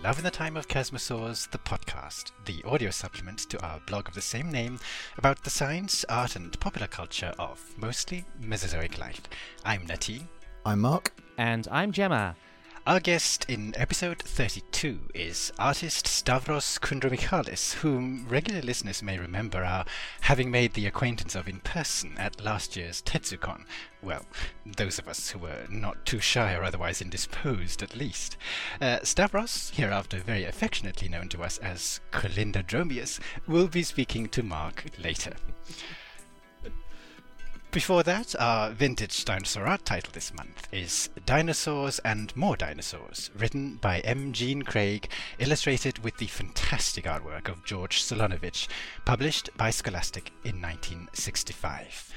Love in the Time of Chasmosaurs, the podcast, the audio supplement to our blog of the same name about the science, art and popular culture of mostly Mesozoic life. I'm Nati. I'm Mark. And I'm Gemma. Our guest in episode 32 is artist Stavros Kundromichalis, whom regular listeners may remember are having made the acquaintance of in person at last year's TetsuCon. Well, those of us who were not too shy or otherwise indisposed, at least. Stavros, hereafter very affectionately known to us as Colindrodromius, will be speaking to Mark later. Before that, our vintage dinosaur art title this month is Dinosaurs and More Dinosaurs, written by M. Jean Craig, illustrated with the fantastic artwork of George Solonovich, published by Scholastic in 1965.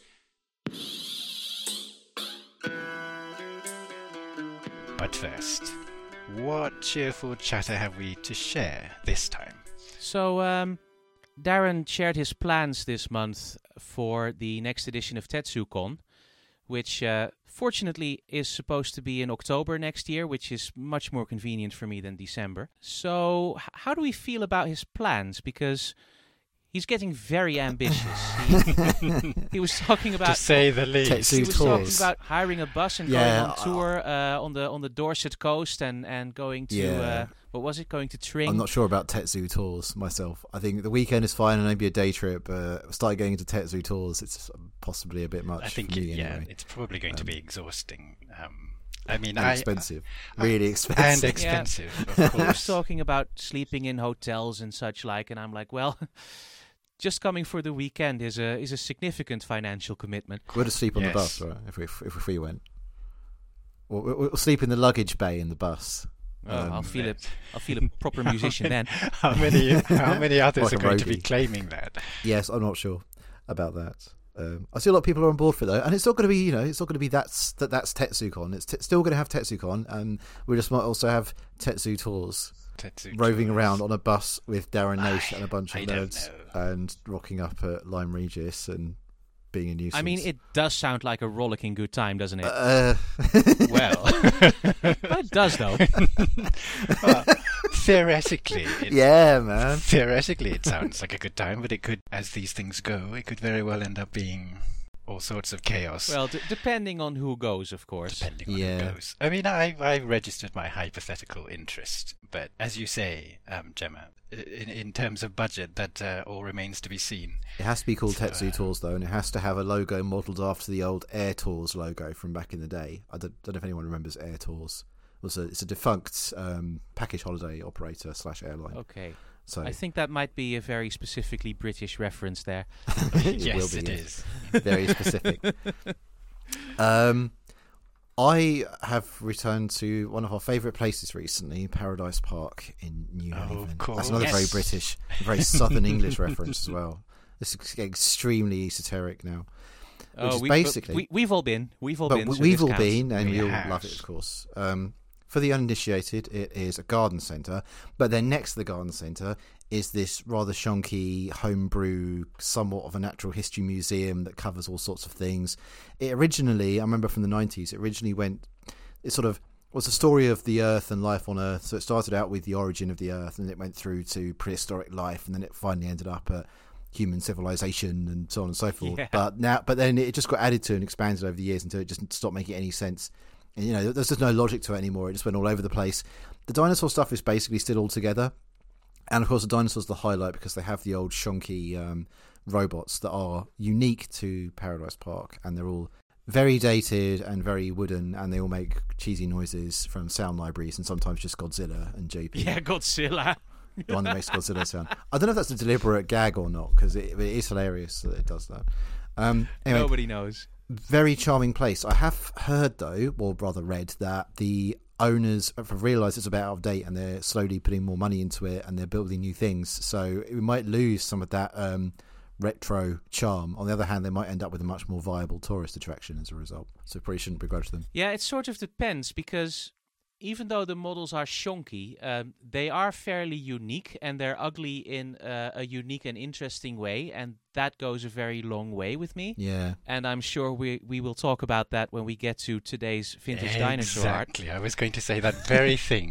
But first, what cheerful chatter have we to share this time? So, Darren shared his plans this month for the next edition of TetsuCon, which fortunately is supposed to be in October next year, which is much more convenient for me than December. So how do we feel about his plans? Because he's getting very ambitious. He was talking about, to say the least, he was talking about hiring a bus and going on tour on the Dorset coast and going to what was it? Going to Tring. I'm not sure about Tetsu tours myself. I think the weekend is fine and maybe a day trip. Start going into Tetsu tours, it's possibly a bit much. I think for me anyway. It's probably going to be exhausting. I mean, expensive, really expensive, and expensive. Of course. He was talking about sleeping in hotels and such like, and I'm like, well. Just coming for the weekend is a significant financial commitment. We'll just sleep on the bus, right? If we went, we'll sleep in the luggage bay in the bus. I'll feel a proper musician then. How many others Like are a going to be roadie. claiming that? Yes, I'm not sure about that. I see a lot of people are on board for it though, and it's not going to be, it's not going to be that's TetsuCon. It's still going to have TetsuCon, and we just might also have Tetsu tours. Roving around on a bus with Darren Naish and a bunch of nerds and rocking up at Lyme Regis and being a nuisance. I mean, it does sound like a rollicking good time, doesn't it? Well, it does though. Well, theoretically, man. Theoretically, it sounds like a good time, but it could, as these things go, it could very well end up being all sorts of chaos. Well, depending on who goes, of course. Depending on who goes. I mean, I registered my hypothetical interest, but as you say, Gemma, in terms of budget, that all remains to be seen. It has to be called Tetsu Tours, though, and it has to have a logo modelled after the old Air Tours logo from back in the day. I don't know if anyone remembers Air Tours. It's a defunct package holiday operator / airline. Okay. So I think that might be a very specifically British reference there. Yes, it is. Very specific. I have returned to one of our favourite places recently, Paradise Park in New Haven. Of course. That's another very British, very Southern English reference as well. This is extremely esoteric now. We've all been. We've all been, and We we'll have. love it, of course. For the uninitiated, it is a garden centre, but then next to the garden centre is this rather shonky homebrew, somewhat of a natural history museum that covers all sorts of things. It originally, I remember from the 90s, it sort of was a story of the Earth and life on Earth. So it started out with the origin of the Earth, and it went through to prehistoric life, and then it finally ended up at human civilization and so on and so forth. Yeah. But then it just got added to and expanded over the years until it just stopped making any sense. And, there's just no logic to it anymore. It just went all over the place. The dinosaur stuff is basically still all together. And, of course, the dinosaurs are the highlight because they have the old shonky robots that are unique to Paradise Park. And they're all very dated and very wooden. And they all make cheesy noises from sound libraries and sometimes just Godzilla and JP. Yeah, Godzilla. The one that makes Godzilla sound. I don't know if that's a deliberate gag or not because it is hilarious that it does that. Anyway, Nobody knows. Very charming place. I have heard, though, or rather read, that the owners have realised it's a bit out of date and they're slowly putting more money into it and they're building new things. So we might lose some of that retro charm. On the other hand, they might end up with a much more viable tourist attraction as a result. So probably shouldn't begrudge them. Yeah, it sort of depends because even though the models are shonky, they are fairly unique and they're ugly in a unique and interesting way, and that goes a very long way with me. Yeah. And I'm sure we will talk about that when we get to today's vintage dinosaur art. Exactly. I was going to say that very thing.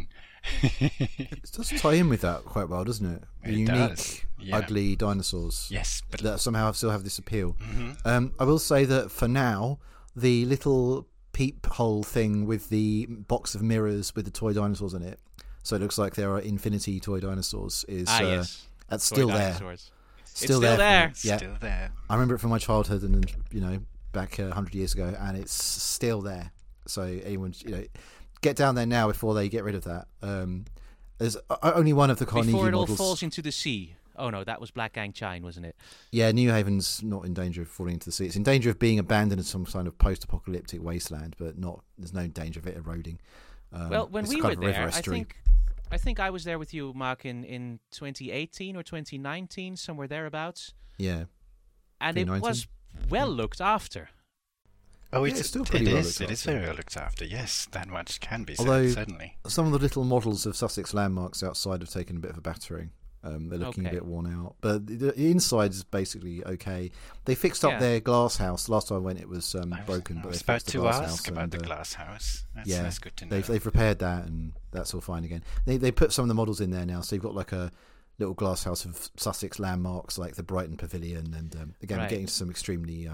It does tie in with that quite well, doesn't it? The It unique, does, yeah. ugly dinosaurs Yes, but that somehow still have this appeal. Mhm. I will say that for now, the little peephole thing with the box of mirrors with the toy dinosaurs in it, so it looks like there are infinity toy dinosaurs, is Yes. that's Toy still there. dinosaurs. Still It's still there. Yeah, still there. I remember it from my childhood and back 100 years ago, and it's still there. So anyone get down there now before they get rid of that. There's only one of the Carnegie Before it all models. falls into the sea. Oh no, that was Black Gang Chine, wasn't it? Yeah, New Haven's not in danger of falling into the sea. It's in danger of being abandoned as some kind of post-apocalyptic wasteland, but there's no danger of it eroding. Well, when it's we kind were of a river there, estuary. I think I was there with you, Mark, in 2018 or 2019, somewhere thereabouts, Yeah, and it 2019? was well looked after. Oh, Yeah, it's still pretty well looked It is after. very well looked after. Yes, that much can be said, Although- certainly. some of the little models of Sussex landmarks outside have taken a bit of a battering. They're looking a Okay. bit worn out, but the inside is basically okay. They fixed up Yeah. their glass house. Last time I went, it was broken, I but was they about fixed the to glass ask house. about and, the glass house. yeah, That's good to know. they've repaired that, and that's all fine again. They put some of the models in there now, so you've got like a little glass house of Sussex landmarks, like the Brighton Pavilion, and again, we're Right. getting to some extremely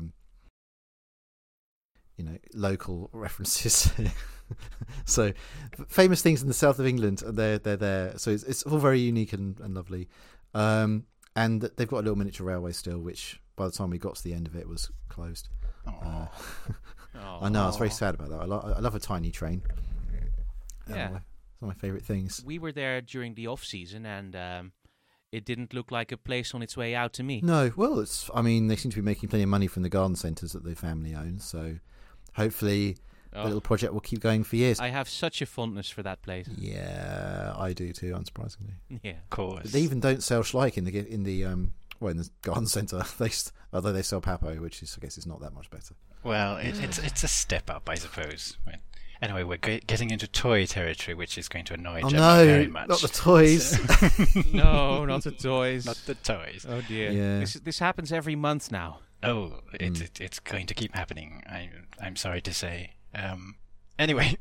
local references. So famous things in the south of England, they're there. So it's all very unique and lovely. And they've got a little miniature railway still, which by the time we got to the end of it was closed. Aw. I know, I was very sad about that. I love a tiny train. Yeah. It's one of my favourite things. We were there during the off season, and it didn't look like a place on its way out to me. No, well, they seem to be making plenty of money from the garden centres that the family owns, so hopefully the little project will keep going for years. I have such a fondness for that place. Yeah, I do too, unsurprisingly. Yeah. Of course. But they even don't sell Schleich in the garden centre. Although they sell Papo, which is, I guess, is not that much better. Well, it's a step up, I suppose. Anyway, we're getting into toy territory, which is going to annoy Oh Gemma very no, much. not the toys! So- No, not the toys. Not the toys. Oh dear. Yeah. This happens every month now. Oh, it's going to keep happening. I'm sorry to say. Anyway,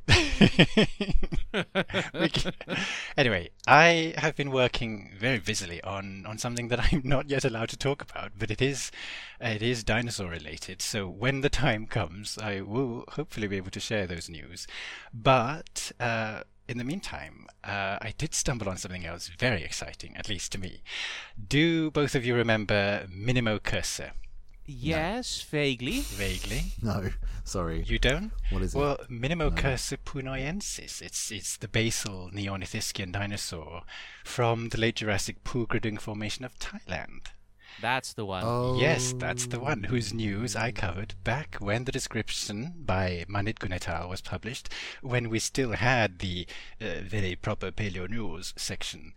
anyway, I have been working very busily on something that I'm not yet allowed to talk about, but it is dinosaur related. So when the time comes, I will hopefully be able to share those news. But in the meantime, I did stumble on something else very exciting, at least to me. Do both of you remember Minimo Cursor? Yes, vaguely. Vaguely. No, sorry. You don't? What is it? Well, Minimocursor punoyensis. It's the basal Neornithischian dinosaur from the late Jurassic Pugradung Formation of Thailand. That's the one. Oh. Yes, that's the one whose news I covered back when the description by Manit Gunetal was published, when we still had the very proper Paleo News section.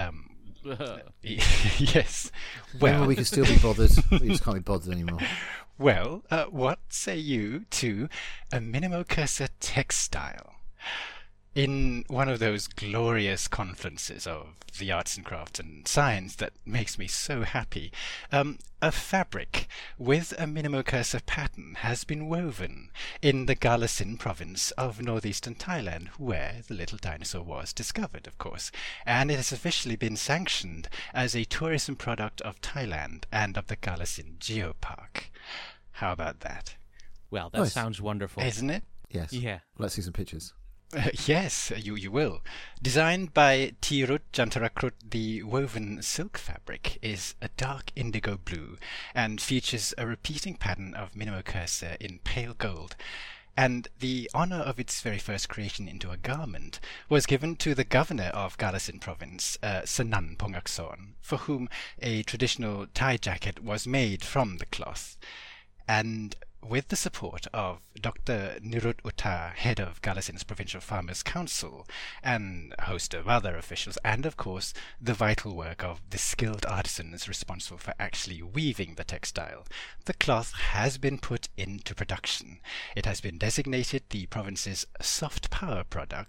Yes. When will Well, we can still be bothered? We just can't be bothered anymore. well, what say you to a Minimocursor textile? In one of those glorious confluences of the arts and crafts and science that makes me so happy, a fabric with a Minimocursor pattern has been woven in the Galasin province of northeastern Thailand, where the little dinosaur was discovered, of course, and it has officially been sanctioned as a tourism product of Thailand and of the Galasin Geopark. How about that? Well, that Nice. sounds wonderful. Isn't it? Yes. Yeah. Let's see some pictures. Yes, you will. Designed by Tirut Jantarakrut, the woven silk fabric is a dark indigo blue and features a repeating pattern of Minimocursor in pale gold. And the honor of its very first creation into a garment was given to the governor of Galasin province, Sanan Pongakson, for whom a traditional Thai jacket was made from the cloth. And with the support of Dr. Nirut Uttar, head of Galasin's Provincial Farmers' Council, and a host of other officials, and of course the vital work of the skilled artisans responsible for actually weaving the textile, the cloth has been put into production. It has been designated the province's soft power product,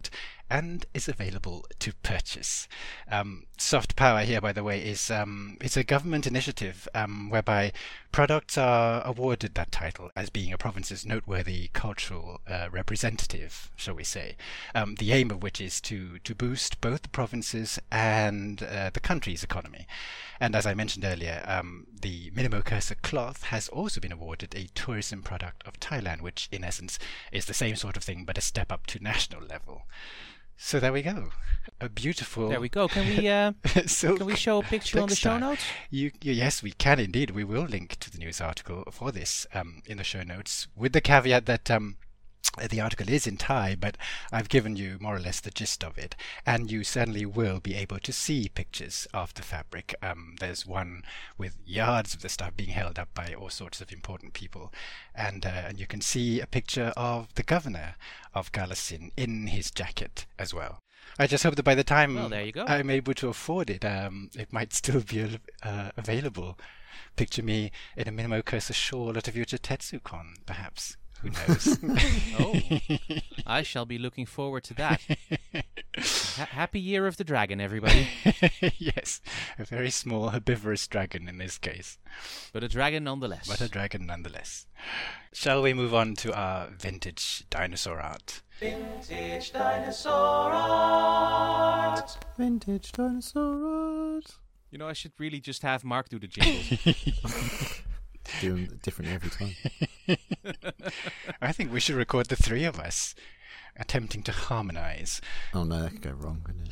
and is available to purchase. Soft Power here, by the way, is it's a government initiative whereby products are awarded that title as being a province's noteworthy cultural representative, shall we say. The aim of which is to boost both the province's and the country's economy. And as I mentioned earlier, the Minimo Cursor cloth has also been awarded a tourism product of Thailand, which in essence is the same sort of thing but a step up to national level. So there we go. A beautiful... There we go. Can we can we show a picture on the show notes? Yes, we can indeed. We will link to the news article for this in the show notes, with the caveat that the article is in Thai, but I've given you more or less the gist of it, and you certainly will be able to see pictures of the fabric. There's one with yards of the stuff being held up by all sorts of important people, and you can see a picture of the governor of Kalasin in his jacket as well. I just hope that by the time there you go. I'm able to afford it, it might still be available. Picture me in a Minimo Cursor shawl at a future TetsuCon, perhaps. Who knows? Oh, I shall be looking forward to that. Happy Year of the Dragon, everybody. Yes, a very small herbivorous dragon in this case. But a dragon nonetheless. Shall we move on to our vintage dinosaur art? Vintage dinosaur art. Vintage dinosaur art. You know, I should really just have Mark do the jingles. Do them differently every time. I think we should record the three of us attempting to harmonise. Oh no, that could go wrong, couldn't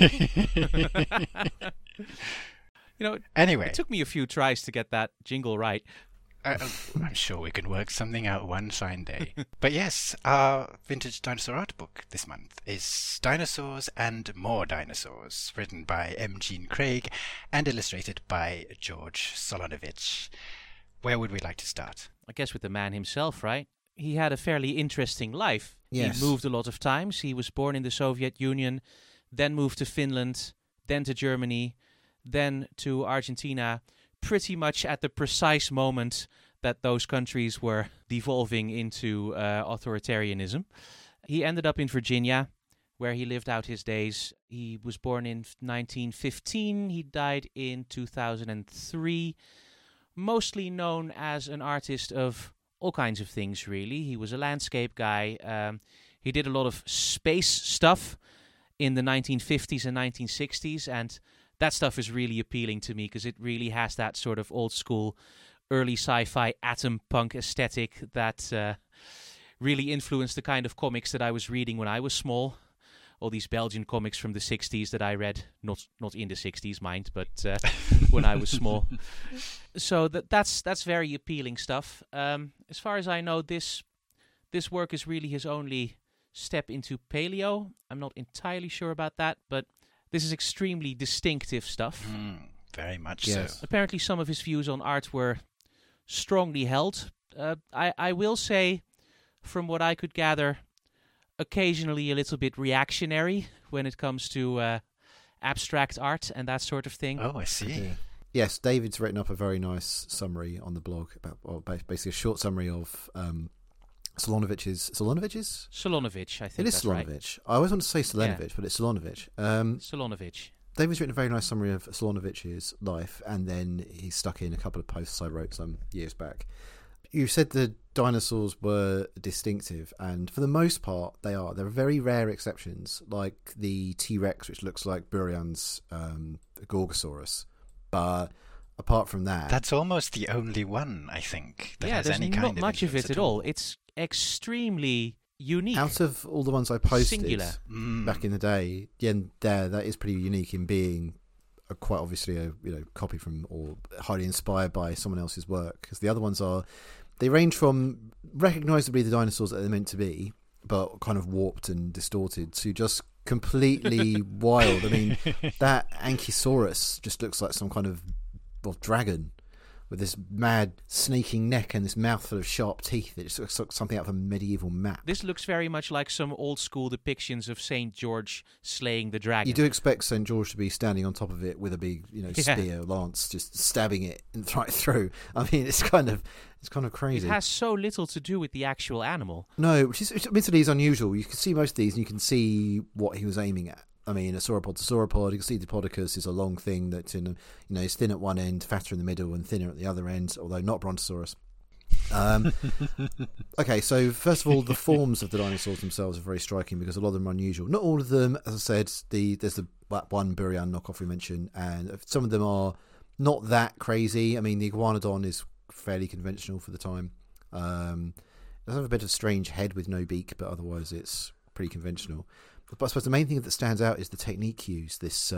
it? You know, anyway, it took me a few tries to get that jingle right. I'm sure we can work something out one fine day. But yes, our vintage dinosaur art book this month is Dinosaurs and More Dinosaurs, written by M. Jean Craig and illustrated by George Solonovich. Where would we like to start? I guess with the man himself, right? He had a fairly interesting life. Yes. He moved a lot of times. He was born in the Soviet Union, then moved to Finland, then to Germany, then to Argentina, pretty much at the precise moment that those countries were devolving into authoritarianism. He ended up in Virginia, where he lived out his days. He was born in 1915. He died in 2003. Mostly known as an artist of all kinds of things, really. He was a landscape guy. He did a lot of space stuff in the 1950s and 1960s, and that stuff is really appealing to me because it really has that sort of old school, early sci-fi atom punk aesthetic that really influenced the kind of comics that I was reading when I was small. All these Belgian comics from the 60s that I read, not in the 60s, mind, but when I was small. So that's very appealing stuff. As far as I know, this work is really his only step into paleo. I'm not entirely sure about that, but this is extremely distinctive stuff. Very much Yes. so. Apparently some of his views on art were strongly held. I will say, from what I could gather, occasionally a little bit reactionary when it comes to abstract art and that sort of thing. Oh, I see. Yeah. Yes, David's written up a very nice summary on the blog about, basically a short summary of Solonovich's. Solonovich, I think It is that's Solonovich. I always want to say Solonovich, but it's Solonovich. Solonovich. David's written a very nice summary of Solonovich's life, and then he stuck in a couple of posts I wrote some years back. You said the dinosaurs were distinctive, and for the most part, they are. There are very rare exceptions, like the T-Rex, which looks like Burian's Gorgosaurus. But apart from that... That's almost the only one, I think, that has there's any kind not of much of influence it at all. It's extremely unique. Out of all the ones I posted Singular. back in the day, that is pretty unique in being quite obviously a copy from or highly inspired by someone else's work. Because the other ones they range from recognisably the dinosaurs that they're meant to be, but kind of warped and distorted, to just completely wild. I mean, that Ankylosaurus just looks like some kind of dragon. with this mad snaking neck and this mouthful of sharp teeth. It just looks like something out of a medieval map. This looks very much like some old school depictions of Saint George slaying the dragon. You do expect St. George to be standing on top of it with a big, Yeah. spear, lance, just stabbing it right through. I mean, it's kind of crazy. It has so little to do with the actual animal. No, which admittedly is unusual. You can see most of these, and you can see what he was aiming at. I mean, a sauropod to sauropod. You can see Diplodocus is a long thing that's is thin at one end, fatter in the middle, and thinner at the other end. Although not Brontosaurus. Okay, so first of all, the forms of the dinosaurs themselves are very striking because a lot of them are unusual. Not all of them, as I said. There's the one Burian knockoff we mentioned, and some of them are not that crazy. I mean, the Iguanodon is fairly conventional for the time. It does have a bit of a strange head with no beak, but otherwise it's pretty conventional. But I suppose the main thing that stands out is the technique used, this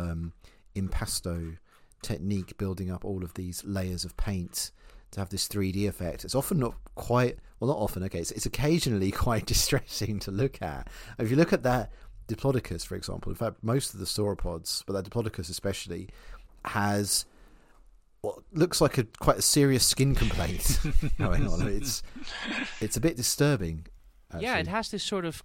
impasto technique, building up all of these layers of paint to have this 3D effect. It's often not quite, well, not often, okay, it's occasionally quite distressing to look at. If you look at that Diplodocus, for example, in fact, most of the sauropods, but that Diplodocus especially, has what looks like quite a serious skin complaint going on. It's a bit disturbing, actually. Yeah, it has this sort of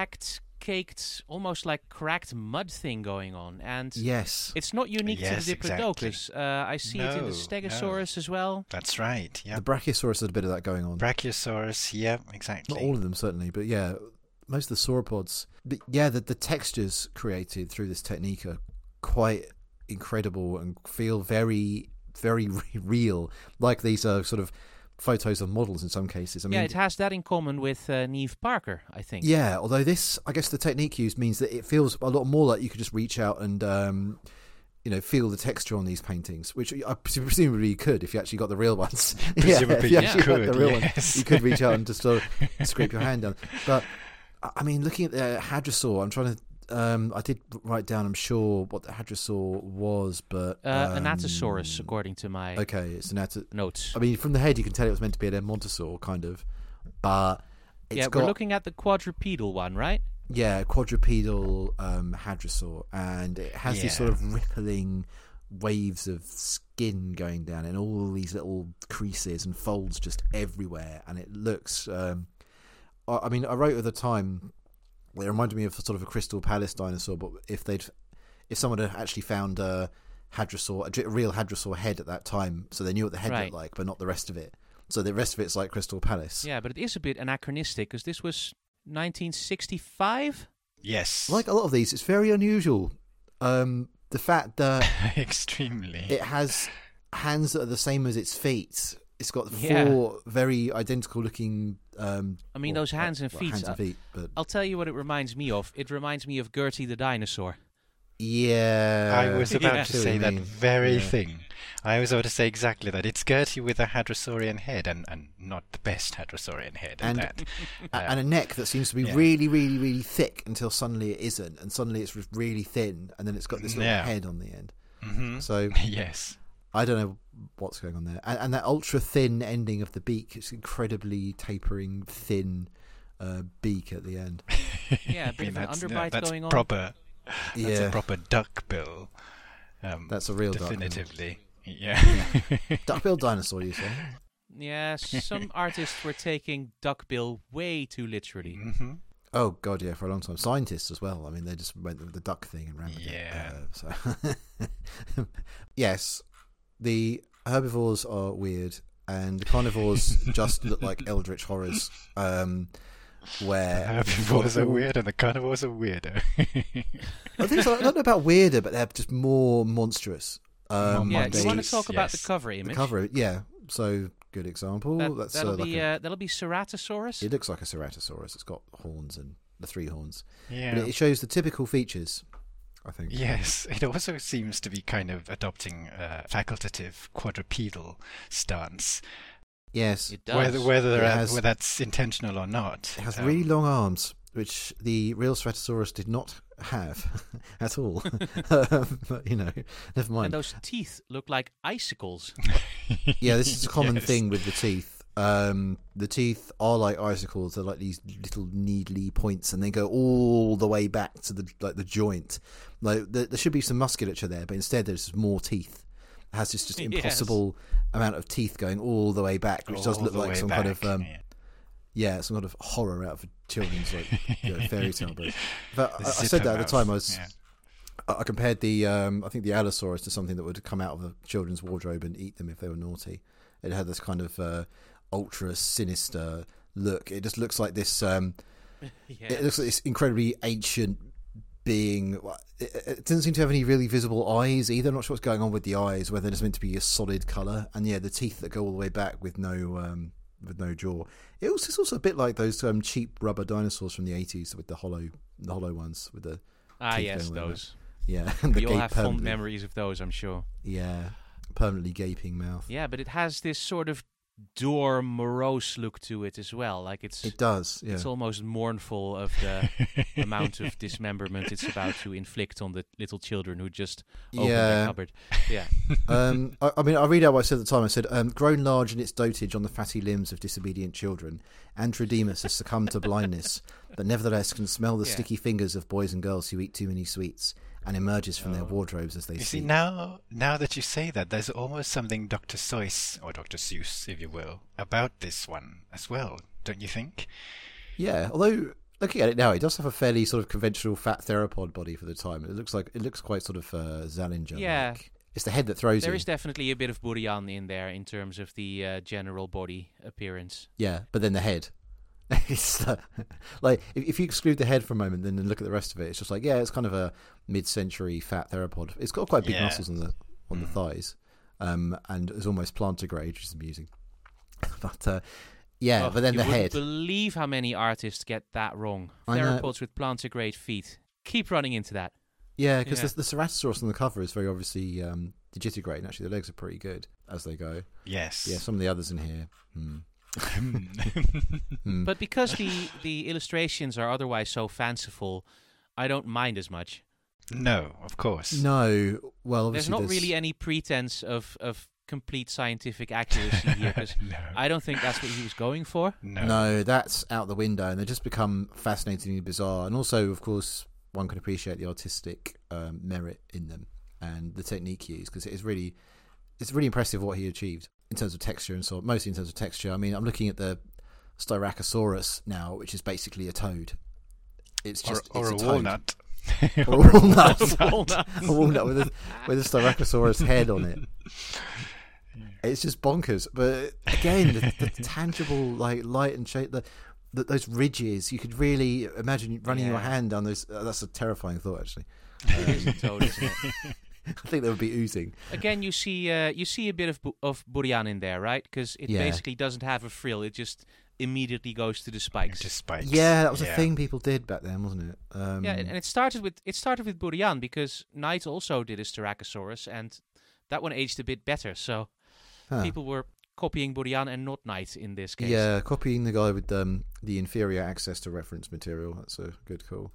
caked, almost like cracked mud thing going on, and yes, it's not unique to the Diplodocus. Exactly. I see it in the Stegosaurus as well. That's right. Yeah, the Brachiosaurus has a bit of that going on. Brachiosaurus. Yeah, exactly. Not all of them certainly, but yeah, most of the sauropods. But yeah, the textures created through this technique are quite incredible and feel very, very real. Like these are sort of photos of models in some cases. I mean, it has that in common with Neve Parker, I think. Yeah, although this, I guess the technique used means that it feels a lot more like you could just reach out and, feel the texture on these paintings, which I presumably you could if you actually got the real ones. Presumably you you could, got the real yes. ones, you could reach out and just sort of scrape your hand down. But, I mean, looking at the Hadrosaur, I'm trying to, I did write down, I'm sure, what the Hadrosaur was, but... Anatosaurus, according to my it's notes. I mean, from the head, you can tell it was meant to be an Edmontosaur, kind of. But we're looking at the quadrupedal one, right? Yeah, quadrupedal Hadrosaur. And it has these sort of rippling waves of skin going down and all these little creases and folds just everywhere. And it looks... I mean, I wrote at the time... It reminded me of sort of a Crystal Palace dinosaur, but if someone had actually found a Hadrosaur, a real Hadrosaur head at that time, so they knew what the head looked like, but not the rest of it. So the rest of it's like Crystal Palace. Yeah, but it is a bit anachronistic because this was 1965. Yes, like a lot of these, it's very unusual. The fact that extremely, it has hands that are the same as its feet. It's got four very identical looking. I mean, those hands and feet. But I'll tell you what it reminds me of. It reminds me of Gertie the dinosaur. Yeah, I was about to say that very Yeah. thing. I was about to say exactly that. It's Gertie with a Hadrosaurian head, and not the best Hadrosaurian head. And- that. and a neck that seems to be really, really, really thick until suddenly it isn't, and suddenly it's really thin, and then it's got this little head on the end. Mm-hmm. So yes. I don't know what's going on there. And that ultra thin ending of the beak, it's incredibly tapering thin beak at the end. Yeah, a bit of an underbite that's going on. Proper. That's Yeah. a proper duck bill. That's a real duck bill. definitively. Yeah. Duck-billed dinosaur, you say? Yeah, some artists were taking duckbill way too literally. Mm-hmm. Oh, God, yeah, for a long time. Scientists as well. I mean, they just went with the duck thing and ran with it. So. Yes, the herbivores are weird, and the carnivores just look like eldritch horrors. Where Herbivores are weird and the carnivores are weirder. I don't know about weirder, but they're just more monstrous. Yeah, do you want to monstrous, talk about the yes. cover image? The cover, yeah. So good example. That'll be Ceratosaurus. It looks like a Ceratosaurus. It's got horns and the three horns. Yeah. But it shows the typical features, I think. Yes, it also seems to be kind of adopting a facultative quadrupedal stance. Yes. It does. Whether It has- that's intentional or not. It has really long arms, which the real Ceratosaurus did not have at all. But, never mind. And those teeth look like icicles. Yeah, this is a common Yes. thing with the teeth. The teeth are like icicles. They're like these little needly points, and they go all the way back to the joint. Like there should be some musculature there, but instead there's more teeth. has this just Yes. impossible amount of teeth going all the way back, which does All look the like way some back, kind of yeah. some kind of horror out of a children's fairy tale book. But The I said that at the time. Zittermouth, yeah. I compared the I think the Allosaurus to something that would come out of a children's wardrobe and eat them if they were naughty. It had this kind of ultra sinister look. It just looks like this. It looks like this incredibly ancient being. It doesn't seem to have any really visible eyes either. I'm not sure what's going on with the eyes, whether it's meant to be a solid colour. And the teeth that go all the way back with no jaw. It's also a bit like those cheap rubber dinosaurs from the 80s with the hollow ones with the teeth Yes, going all the way those. back. Yeah, and We all gape have fond permanently. memories of those, I'm sure. Yeah, permanently gaping mouth. Yeah, but it has this sort of dour, morose look to it as well. Like It does. Yeah. it's almost mournful of the amount of dismemberment it's about to inflict on the little children who just opened their cupboard. Yeah. I mean, I read out what I said at the time. I said, grown large in its dotage on the fatty limbs of disobedient children, Antrodemus has succumbed to blindness, but nevertheless can smell the Yeah. sticky fingers of boys and girls who eat too many sweets, and emerges from their wardrobes as they You sleep. see, now that you say that, there's almost something Dr. Seuss, or Dr. Seuss, if you will, about this one as well, don't you think? Yeah, although looking at it now, it does have a fairly sort of conventional fat theropod body for the time. It looks quite sort of Zallinger. Yeah. It's the head that throws There you. is definitely a bit of Burian in there in terms of the general body appearance. Yeah, but then the head. It's like if you exclude the head for a moment, then look at the rest of it. It's just like it's kind of a mid-century fat theropod. It's got quite big Yeah. muscles on the thighs, and it's almost plantigrade, which is amusing. But but then you the wouldn't head. believe how many artists get that wrong. I know. Theropods with plantigrade feet. Keep running into that. Yeah, because Yeah. the Ceratosaurus on the cover is very obviously digitigrade, and actually the legs are pretty good as they go. Yes. Yeah, some of the others in here. But because the illustrations are otherwise so fanciful, I don't mind as much. No, of course. No, well, There's obviously not really any pretense of complete scientific accuracy here, because No. I don't think that's what he was going for. No, that's out the window, and they just become fascinatingly bizarre. And also, of course, one can appreciate the artistic merit in them and the technique used, because it's really impressive what he achieved in terms of texture and so on. Mostly in terms of texture. I mean, I'm looking at the Styracosaurus now, which is basically a toad. It's just or it's a toad. walnut. Or a walnut. A walnut. A walnut with a Styracosaurus head on it. It's just bonkers. But again, the tangible light and shape, those ridges, you could really imagine running your hand down those. That's a terrifying thought, actually. It is a toad, isn't it? I think they would be oozing. Again, you see a bit of Burian in there, right? Because it basically doesn't have a frill. It just immediately goes to the spikes. Just spikes. Yeah, that was a thing people did back then, wasn't it? Yeah, and it started with Burian, because Knight also did a Styracosaurus, and that one aged a bit better. So people were copying Burian and not Knight in this case. Yeah, copying the guy with the inferior access to reference material. That's a good call.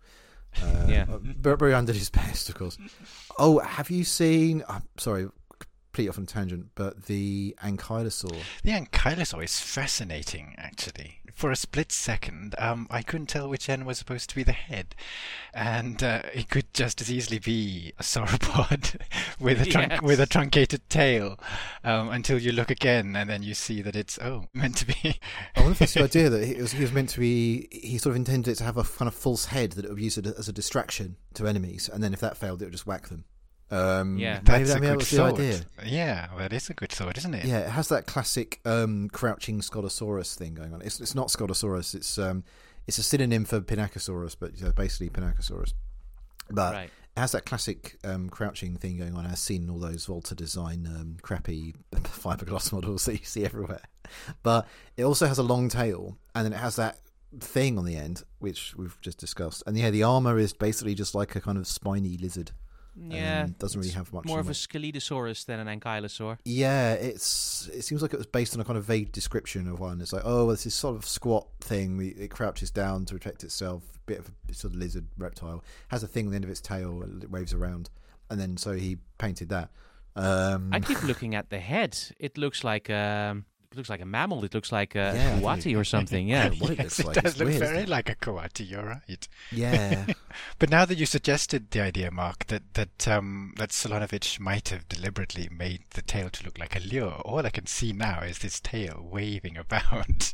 Burian did his best, of course. Oh, have you seen? I'm sorry, complete off on a tangent, but the Ankylosaur. The Ankylosaur is fascinating, actually. For a split second, I couldn't tell which end was supposed to be the head, and it could just as easily be a sauropod with a truncated tail, until you look again, and then you see that it's meant to be. I wonder if that's the idea that he was meant to be. He sort of intended it to have a kind of false head that it would use it as a distraction to enemies, and then if that failed, it would just whack them. That's a that good was the thought. idea. Yeah, that is a good thought, isn't it? Yeah, it has that classic crouching Scotosaurus thing going on. It's not Scotosaurus. It's a synonym for Pinacosaurus, but basically Pinacosaurus. But Right. it has that classic crouching thing going on, as seen in all those Volta design crappy fiberglass models that you see everywhere. But it also has a long tail, and then it has that thing on the end, which we've just discussed. And the armor is basically just like a kind of spiny lizard. Yeah, Doesn't really have much. more on of a it. Scelidosaurus than an Ankylosaur. Yeah, it seems like it was based on a kind of vague description of one. It's like, it's this sort of squat thing. It crouches down to protect itself. Bit of a sort of lizard reptile. Has a thing on the end of its tail. It waves around, and then so he painted that. I keep looking at the head. It looks like looks like a mammal. It looks like a Yeah, I coati think or something. Yeah. What it Yes, looks like. it does It's look weird, very isn't it? like a coati. You're right. Yeah. But now that you suggested the idea, Mark, that Solonovich might have deliberately made the tail to look like a lure, all I can see now is this tail waving about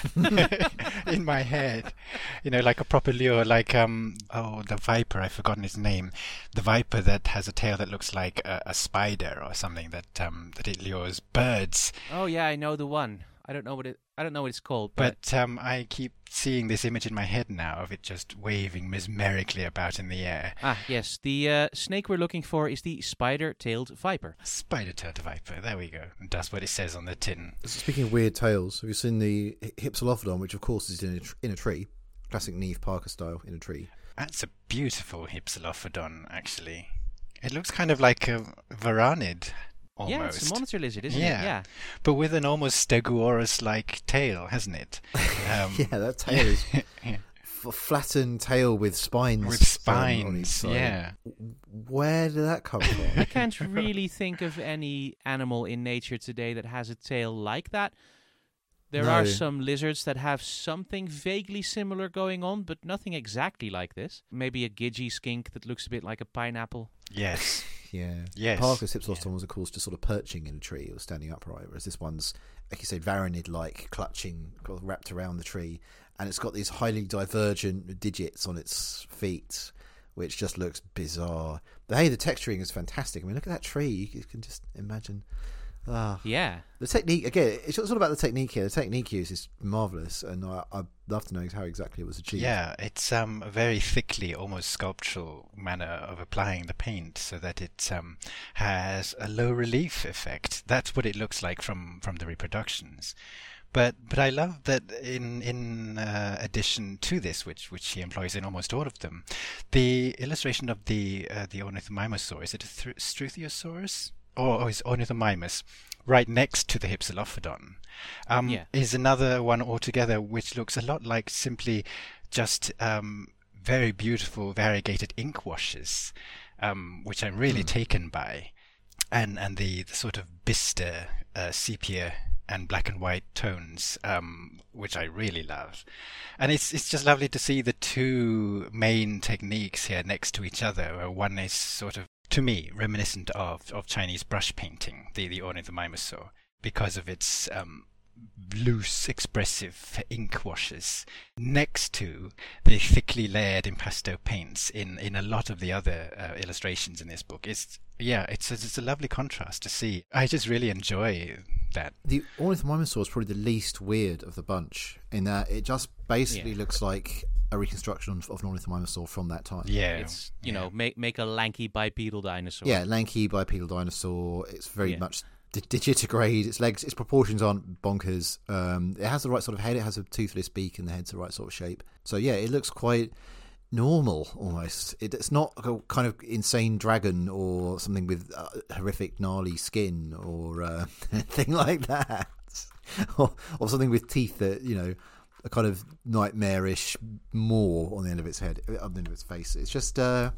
in my head. Like a proper lure, like the viper. I've forgotten his name. The viper that has a tail that looks like a spider or something that it lures birds. Oh yeah, I know the one. I don't know what it's called. But I keep seeing this image in my head now of it just waving mesmerically about in the air. Yes, the snake we're looking for is the spider-tailed viper. Spider-tailed viper, there we go. And that's what it says on the tin. Speaking of weird tails, have you seen the Hypsilophodon, which of course is in a tree, classic Neve Parker style, in a tree? That's a beautiful Hypsilophodon, actually. It looks kind of like a varanid, almost. Yeah, it's a monitor lizard, isn't it? Yeah. Yeah. But with an almost Stegosaurus-like tail, hasn't it? Yeah, that tail is yeah. flattened tail with spines. With on each spines, side. yeah. Where did that come from? I can't really think of any animal in nature today that has a tail like that. There are No. some lizards that have something vaguely similar going on, but nothing exactly like this. Maybe a gidgee skink that looks a bit like a pineapple. Yes. Yeah. Yes. Parker's Hypsilophodon was, of course, just sort of perching in a tree or standing upright, whereas this one's, like you say, varanid-like, clutching, wrapped around the tree, and it's got these highly divergent digits on its feet, which just looks bizarre. But hey, the texturing is fantastic. I mean, look at that tree. You can just imagine. Yeah. The technique, again, it's all about the technique here. The technique used is marvellous, and I'd love to know how exactly it was achieved. Yeah, it's a very thickly, almost sculptural manner of applying the paint so that it has a low relief effect. That's what it looks like from the reproductions. But I love that in addition to this, which he employs in almost all of them, the illustration of the Ornithomimosaur, is it a Struthiosaurus? Or is Ornithomimus right next to the Hypsilophodon, is another one altogether which looks a lot like simply just very beautiful variegated ink washes, which I'm really taken by, and the sort of bistre sepia and black and white tones, which I really love. And it's just lovely to see the two main techniques here next to each other, where one is sort of, to me, reminiscent of Chinese brush painting, the Ornithomimosaur, because of its loose, expressive ink washes, next to the thickly layered impasto paints in a lot of the other illustrations in this book. It's a lovely contrast to see. I just really enjoy that. The Ornithomimosaur is probably the least weird of the bunch, in that it just basically looks like a reconstruction of an Ornithomimosaur from that time. Yeah, It's, make a lanky bipedal dinosaur. Yeah, lanky bipedal dinosaur. It's very much digitigrade. Its legs, its proportions aren't bonkers. It has the right sort of head. It has a toothless beak, and the head's the right sort of shape. So yeah, it looks quite normal almost. It's not a kind of insane dragon or something with horrific gnarly skin or anything like that, or something with teeth that a kind of nightmarish maw on the end of its head, on the end of its face. It's just it's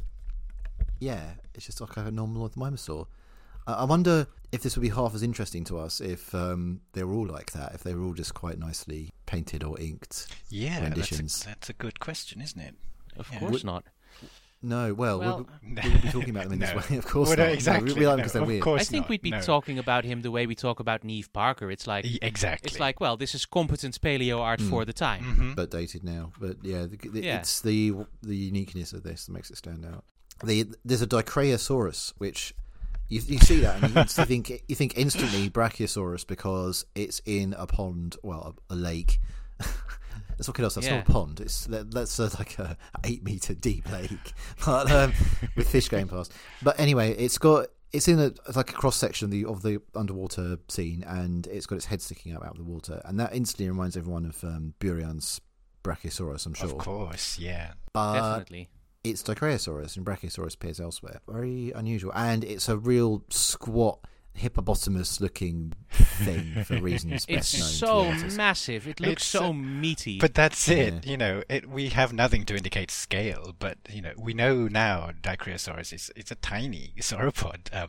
just like a normal Ornithomimosaur. I wonder if this would be half as interesting to us if they were all like that, if they were all just quite nicely painted or inked renditions. That's a good question, isn't it? Of course not. No, we'll be talking about them in this No. way, of course Well, not. no, exactly. We like them because No, they're of weird. course I think not. we'd be No. talking about him the way we talk about Neve Parker. It's like Exactly. It's like, well, this is competent paleo art for the time. Mhm. But dated now. But yeah, Yeah. it's the uniqueness of this that makes it stand out. There's a Dicraeosaurus, which you see that and you think instantly Brachiosaurus because it's in a pond, well, a lake. Let's look it up. That's not a pond. That's like a 8-meter deep lake, but with fish going past. But anyway, it's in like a cross section of the underwater scene, and it's got its head sticking out of the water, and that instantly reminds everyone of Burian's Brachiosaurus, I'm sure. Of course, yeah. But Definitely. it's Dicraeosaurus, and Brachiosaurus appears elsewhere. Very unusual, and it's a real squat, hippopotamus-looking thing for reasons It's best known so to the artist. massive. It looks It's so meaty. But that's it. Yeah. We have nothing to indicate scale, but we know now Dicraeosaurus is a tiny sauropod.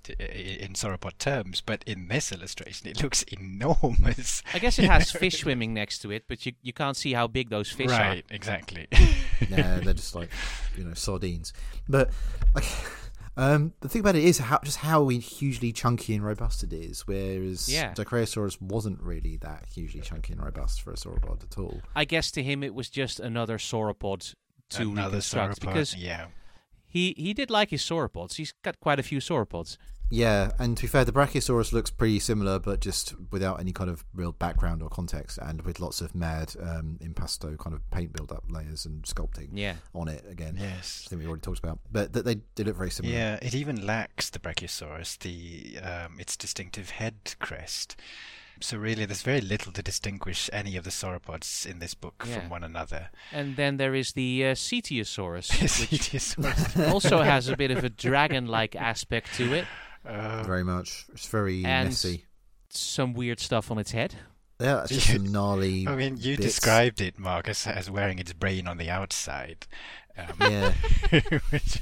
in sauropod terms, but in this illustration it looks enormous. I guess it has fish swimming next to it, but you can't see how big those fish are. Right, exactly. Yeah, they're just like, sardines. But like, the thing about it is how hugely chunky and robust it is, whereas Dicraeosaurus wasn't really that hugely chunky and robust for a sauropod at all. I guess to him it was just another sauropod to reconstruct, because he did like his sauropods. He's got quite a few sauropods. Yeah, and to be fair, the Brachiosaurus looks pretty similar, but just without any kind of real background or context, and with lots of mad impasto kind of paint build-up layers and sculpting on it again. Yes. I think we already talked about. But they look very similar. Yeah, it even lacks the Brachiosaurus, its distinctive head crest. So really, there's very little to distinguish any of the sauropods in this book from one another. And then there is the Cetiosaurus, which also has a bit of a dragon-like aspect to it. Very much. It's very messy. Some weird stuff on its head. Yeah, it's just some gnarly I mean, you bits. Described it, Marcus, as wearing its brain on the outside. Yeah. which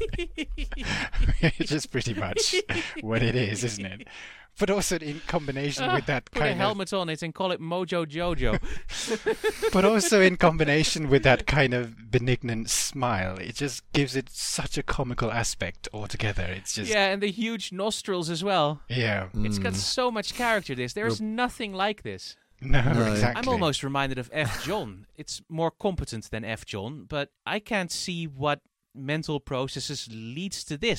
is pretty much what it is, isn't it? But also in combination with that put a helmet on it and call it Mojo Jojo. But also in combination with that kind of benignant smile, it just gives it such a comical aspect altogether. It's just and the huge nostrils as well. Yeah. It's got so much character. There's nothing like this. No, exactly. I'm almost reminded of F. John. It's more competent than F. John, but I can't see what mental processes leads to this.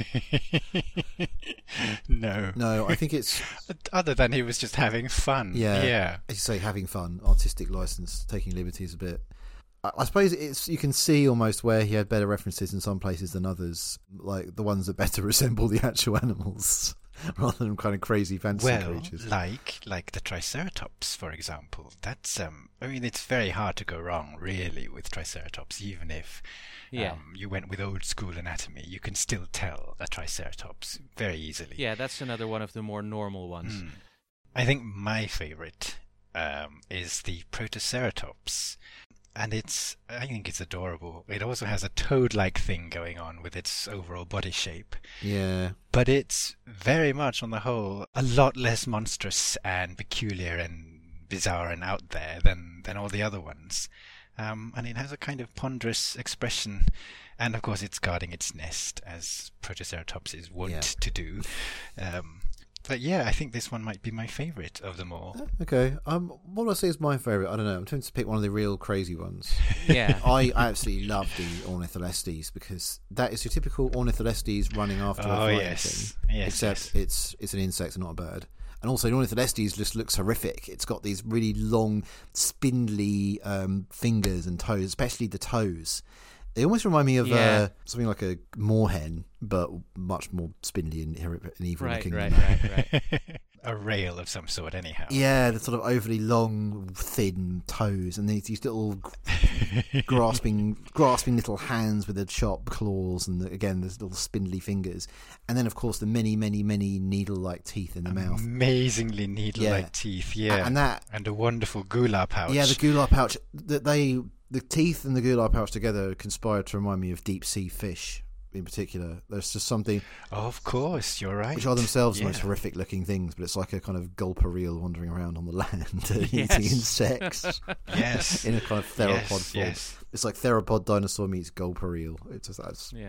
No, I think it's other than he was just having fun. Yeah. As you say, having fun, artistic license, taking liberties a bit. I suppose you can see almost where he had better references in some places than others, like the ones that better resemble the actual animals rather than kind of crazy fantasy creatures. Like the Triceratops, for example. That's I mean, it's very hard to go wrong, really, with Triceratops, even if you went with old school anatomy. You can still tell a Triceratops very easily. Yeah, that's another one of the more normal ones. I think my favorite is the Protoceratops. And I think it's adorable. It also has a toad-like thing going on with its overall body shape. Yeah. But it's very much, on the whole, a lot less monstrous and peculiar and bizarre and out there than all the other ones. And it has a kind of ponderous expression. And, of course, it's guarding its nest, as Protoceratops is wont to do. But yeah, I think this one might be my favourite of them all. Okay. What do I say is my favourite? I don't know. I'm trying to pick one of the real crazy ones. Yeah. I absolutely love the Ornitholestes because that is your typical Ornitholestes running after a flying thing. Yes. Except it's an insect and not a bird. And also, the Ornitholestes just looks horrific. It's got these really long, spindly fingers and toes, especially the toes. They almost remind me of something like a moorhen, but much more spindly and evil looking. Right. A rail of some sort, anyhow. Yeah, the sort of overly long, thin toes, and these little grasping little hands with the sharp claws, and again, there's little spindly fingers, and then of course the many needle-like teeth in the mouth. Amazingly needle-like teeth, and a wonderful gular pouch. Yeah, the gular pouch. The teeth and the gular pouch together conspired to remind me of deep sea fish in particular. There's just something... Of course, you're right. Which are themselves the most horrific looking things, but it's like a kind of gulper eel wandering around on the land eating insects. Yes. In a kind of theropod form. Yes. It's like theropod dinosaur meets gulper eel. It's just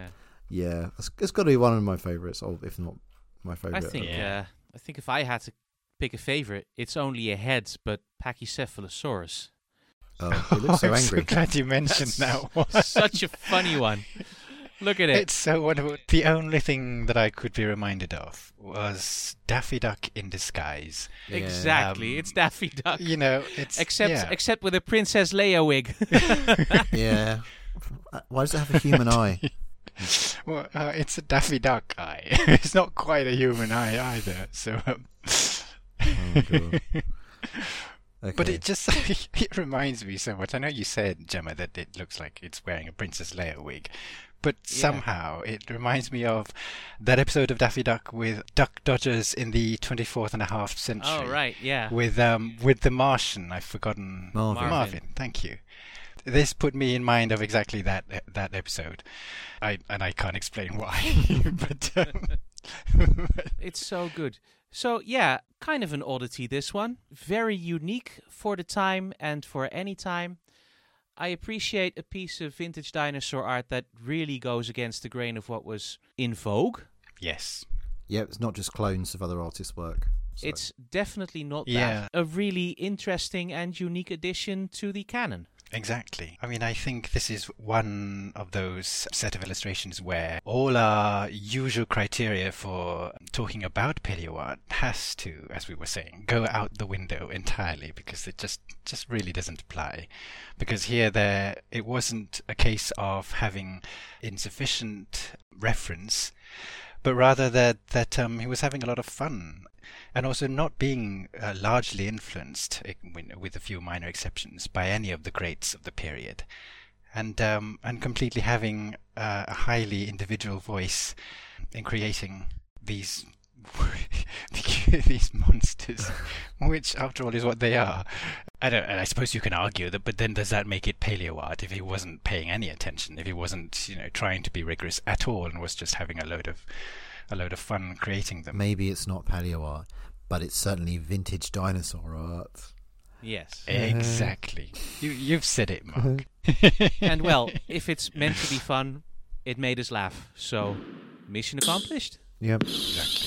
it's got to be one of my favourites, if not my favourite. I think if I had to pick a favourite, it's only a head, but Pachycephalosaurus. Oh, it looks so angry. I'm so glad you mentioned that one. Such a funny one. Look at it. It's so wonderful. The only thing that I could be reminded of was Daffy Duck in disguise. Yeah. Exactly. It's Daffy Duck. It's... Except with a Princess Leia wig. Yeah. Why does it have a human eye? Well, it's a Daffy Duck eye. It's not quite a human eye either. So... Oh, God. Okay. But it reminds me so much. I know you said, Gemma, that it looks like it's wearing a Princess Leia wig, but somehow it reminds me of that episode of Daffy Duck with Duck Dodgers in the 24th and a half century. Oh, right, yeah. With the Martian. I've forgotten. Marvin. Thank you. this put me in mind of exactly that episode. I can't explain why, but It's so good. So yeah, kind of an oddity, this one. Very unique for the time and for any time. I appreciate a piece of vintage dinosaur art that really goes against the grain of what was in vogue. yes. Yeah, it's not just clones of other artists' work. So. It's definitely not Yeah. that. A really interesting and unique addition to the canon. Exactly. I mean, I think this is one of those set of illustrations where all our usual criteria for talking about paleo art has to, as we were saying, go out the window entirely, because it just really doesn't apply. Because here, it wasn't a case of having insufficient reference, but rather that he was having a lot of fun, and also not being largely influenced, with a few minor exceptions, by any of the greats of the period, and completely having a highly individual voice in creating these these monsters, which after all is what they are. I suppose you can argue that, but then does that make it paleo art if he wasn't paying any attention, if he wasn't trying to be rigorous at all, and was just having a load of fun creating them? Maybe it's not paleo art, but it's certainly vintage dinosaur art. Yes. Exactly. You've said it, Mark. And well, if it's meant to be fun, it made us laugh. So, mission accomplished. Yep. Exactly.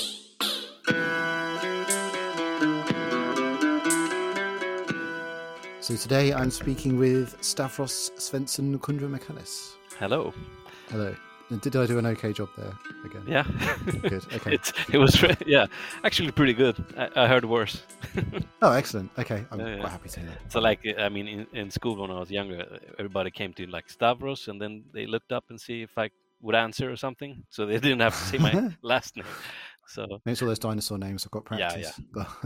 So today I'm speaking with Stavros Svensson Kundra-Michalis. Hello. Hello. Did I do an okay job there again? Yeah. Good. Okay. It was actually pretty good. I heard worse. Oh, excellent. Okay, I'm Yeah. quite happy to hear that. So I mean, in school when I was younger, everybody came to like Stavros, and then they looked up and see if I would answer or something. So they didn't have to say my last name. So Makes all those dinosaur names I've got Yeah, practice.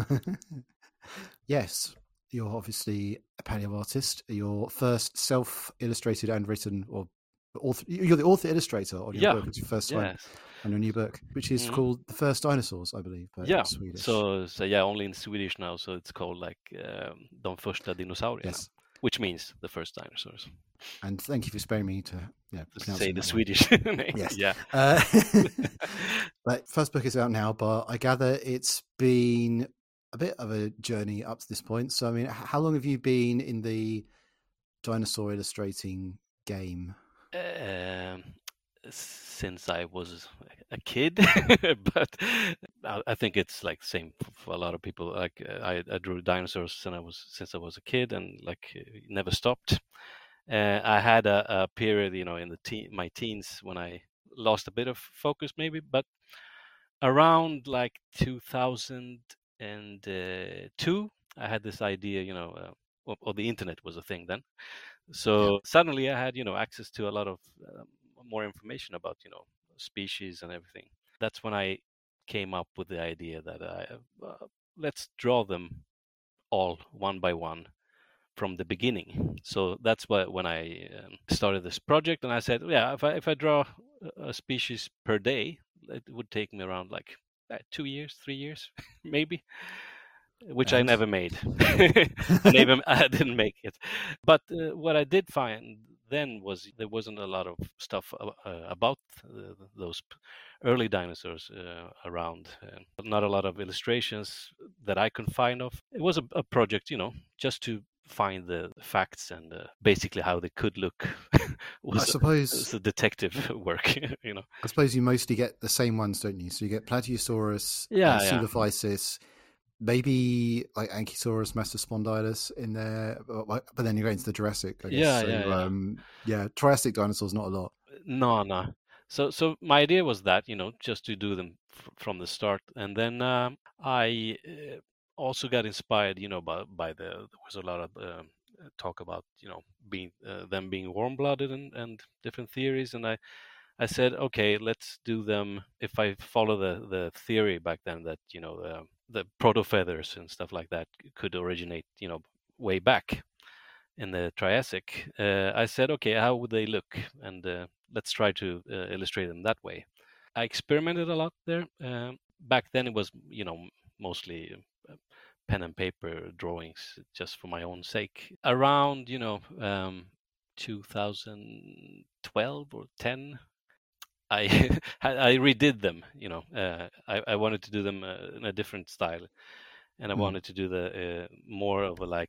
Yes, you're obviously a paleo artist. Your first self-illustrated and written, you're the author illustrator on your book. It's your first one yes. on your new book, which is Mhm. called The First Dinosaurs, I believe. But Yeah. in Swedish. So yeah, only in Swedish now. So it's called like De första dinosaurierna, Yes. which means the first dinosaurs. And thank you for sparing me to pronounce Say it the that way. Swedish name. Yes. Yeah. But first book is out now, but I gather it's been a bit of a journey up to this point. So, I mean, how long have you been in the dinosaur illustrating game? Since I was a kid, but I think it's like same for a lot of people. Like I drew dinosaurs since I was a kid, and like never stopped. I had a period, in my teens when I lost a bit of focus, maybe, but around like 2002, I had this idea, or the internet was a thing then. So suddenly I had, access to a lot of more information about, species and everything. That's when I came up with the idea that let's draw them all one by one from the beginning. So that's when I started this project, and I said, yeah, if I draw a species per day, it would take me around like 2 years, 3 years, maybe. Which I never made. I didn't make it. But what I did find then was there wasn't a lot of stuff about those early dinosaurs around. Not a lot of illustrations that I could find of. It was a project, just to find the facts and basically how they could look. I suppose it's a detective work, I suppose you mostly get the same ones, don't you? So you get Plateosaurus, Pseudophysis, maybe like Ankylosaurus mastospondylus in there, but then you're going to the Jurassic, I guess. Triassic dinosaurs, not a lot. No. So my idea was that, just to do them from the start, and then I also got inspired, by there was a lot of talk about, being them being warm-blooded and different theories, and I said, okay, let's do them. If I follow the theory back then that the proto-feathers and stuff like that could originate, way back in the Triassic, I said, okay, how would they look? And let's try to illustrate them that way. I experimented a lot there. Back then, it was, mostly pen and paper drawings just for my own sake. Around 2012 or 10, I I redid them. I wanted to do them in a different style, and I wanted to do the more of a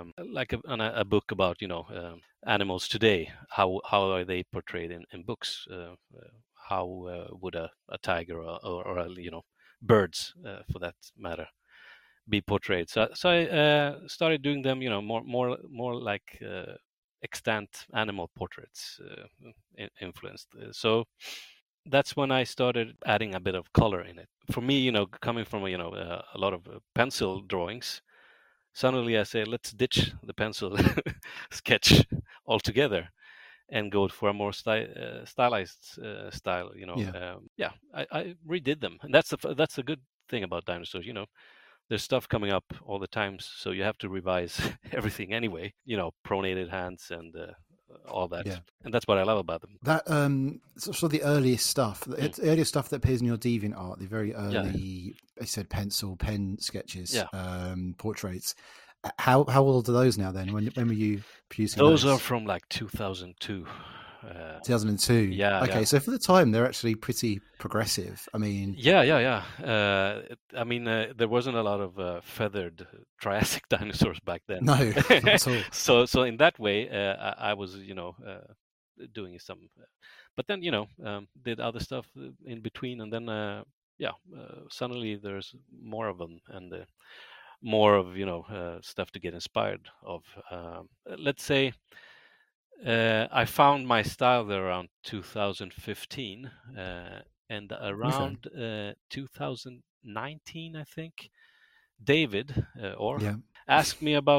a book about animals today. How are they portrayed in books? How would a tiger or birds, for that matter, be portrayed? So I started doing them, more like extant animal portraits, influenced. So that's when I started adding a bit of color in it. For me, coming from a lot of pencil drawings, suddenly I say, let's ditch the pencil sketch altogether and go for a more stylized style. I redid them, and that's a good thing about dinosaurs. There's stuff coming up all the time, so you have to revise everything anyway. Pronated hands and all that, and that's what I love about them. That sort of the earliest stuff, the earliest stuff that appears in your DeviantArt, the very early, I said pencil, pen sketches, portraits. How old are those now? Then when were you producing those? Those are from like 2002. 2002. Yeah. Okay, so for the time, they're actually pretty progressive. I mean, yeah. There wasn't a lot of feathered Triassic dinosaurs back then. No, not at all. So in that way, I was, doing some, but then did other stuff in between, and then suddenly there's more of them and more of stuff to get inspired of. Let's say. I found my style there around 2015, and around 2019, I think, David asked me about,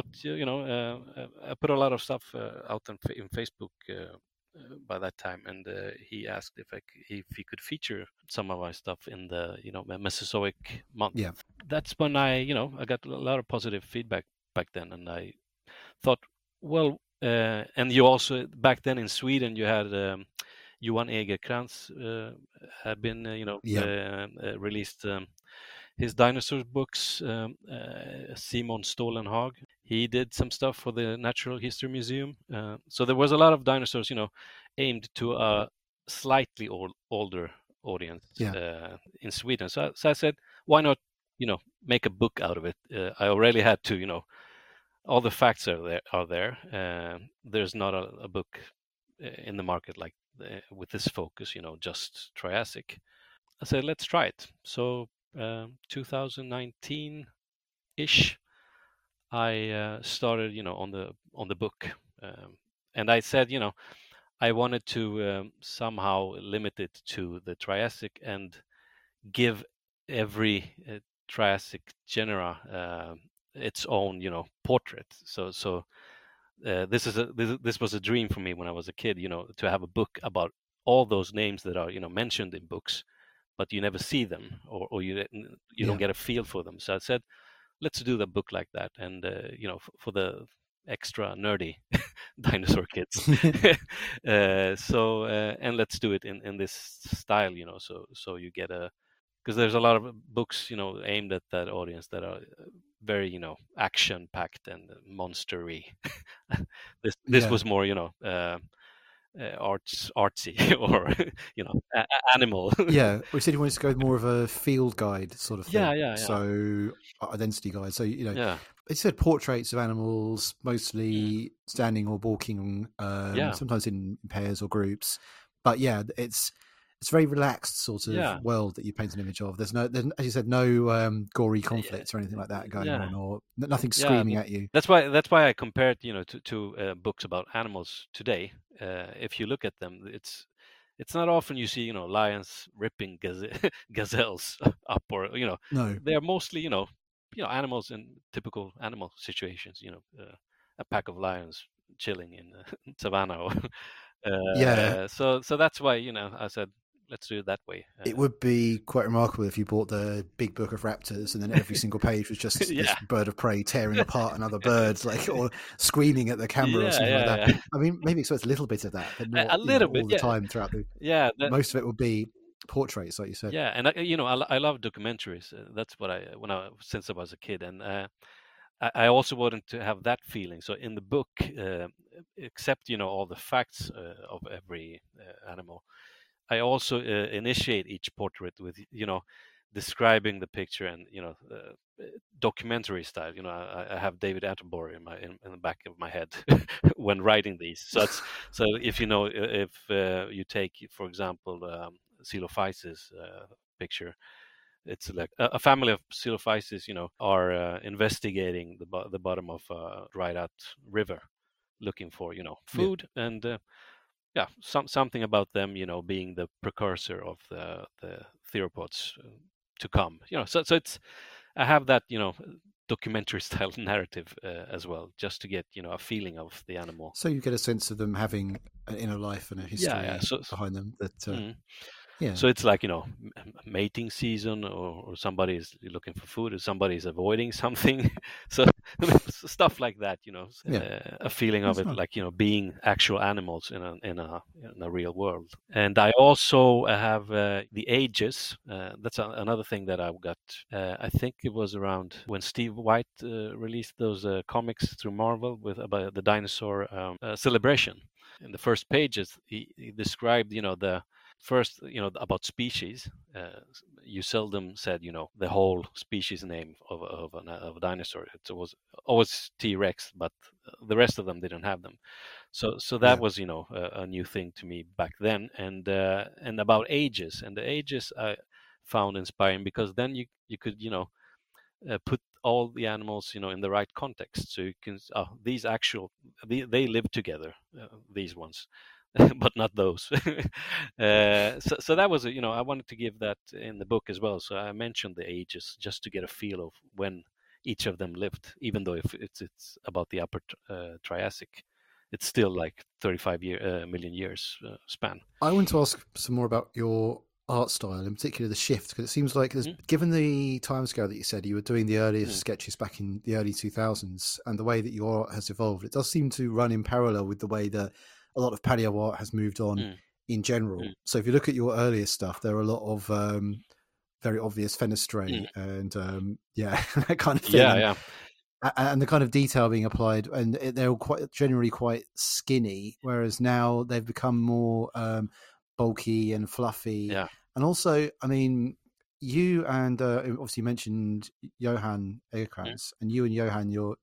I put a lot of stuff out in Facebook by that time, and he asked if he could feature some of my stuff in the Mesozoic month. Yeah, that's when I got a lot of positive feedback back then, and I thought, well. And you also back then in Sweden you had Johan Egerkrans had been released his dinosaur books. Simon Stålenhag, he did some stuff for the Natural History Museum. So there was a lot of dinosaurs, aimed to a slightly older audience in Sweden. So I said, why not make a book out of it? I already had to all the facts are there. There's not a book in the market like with this focus, just Triassic. I said, let's try it. So 2019-ish, I started, on the book, and I said, I wanted to somehow limit it to the Triassic and give every Triassic genera its own portrait. So this was a dream for me when I was a kid, to have a book about all those names that are mentioned in books, but you never see them, or you don't get a feel for them. So I said, let's do the book like that, and for the extra nerdy dinosaur kids. And let's do it in this style, so you get because there's a lot of books aimed at that audience that are very action packed and monstery. This was more artsy or animal. Yeah, we said you wanted to go more of a field guide sort of thing. Yeah. So identity guide. So it said portraits of animals, mostly standing or walking, sometimes in pairs or groups. But it's very relaxed sort of world that you paint an image of. There's as you said, no gory conflicts or anything like that going on, or nothing screaming at you. That's why I compared to books about animals today. If you look at them, it's not often you see lions ripping gazelles up, or no, they are mostly animals in typical animal situations. A pack of lions chilling in savannah. Or, So that's why I said, let's do it that way. It would be quite remarkable if you bought the big book of raptors and then every single page was just this bird of prey tearing apart another bird, or screaming at the camera or something like that. I mean, maybe expect a little bit of that, but not a little bit all the time throughout the. Yeah, most of it would be portraits, like you said. Yeah, and I love documentaries. That's what since I was a kid, and I also wanted to have that feeling. So in the book, except all the facts of every animal, I also initiate each portrait with describing the picture and documentary style. I have David Attenborough in the back of my head when writing these. So if you take, for example, Coelophysis picture, it's like a family of Coelophysis, are investigating the bottom of a dried out river, looking for food. Yeah. And something about them, being the precursor of the theropods to come. So it's, I have that documentary style narrative as well, just to get a feeling of the animal. So you get a sense of them having an inner life and a history behind them. That yeah. So it's like mating season, or somebody is looking for food, or somebody is avoiding something. So stuff like that, a feeling of it, like being actual animals in a real world. And I also have the ages. That's another thing that I got. I think it was around when Steve White released those comics through Marvel about the dinosaur celebration. In the first pages, he described the first, about species. You seldom said, the whole species name of a dinosaur. It was always T-Rex, but the rest of them didn't have them. So that was, a new thing to me back then. And about ages, and the ages I found inspiring, because then you could, put all the animals, in the right context. So you can, they live together, these ones. But not those. So that was, I wanted to give that in the book as well. So I mentioned the ages just to get a feel of when each of them lived, even though if it's about the upper Triassic, it's still like 35 million years span. I want to ask some more about your art style, in particular the shift, because it seems like given the timescale that you said you were doing the earliest sketches back in the early 2000s, and the way that your art has evolved, it does seem to run in parallel with the way that a lot of paleo art has moved on in general. So if you look at your earliest stuff, there are a lot of very obvious fenestrae and that kind of thing. Yeah. And the kind of detail being applied, and they're all generally quite skinny, whereas now they've become more bulky and fluffy. Yeah. And also, I mean, you and obviously you mentioned Johan Egerkrans, and you and Johan, your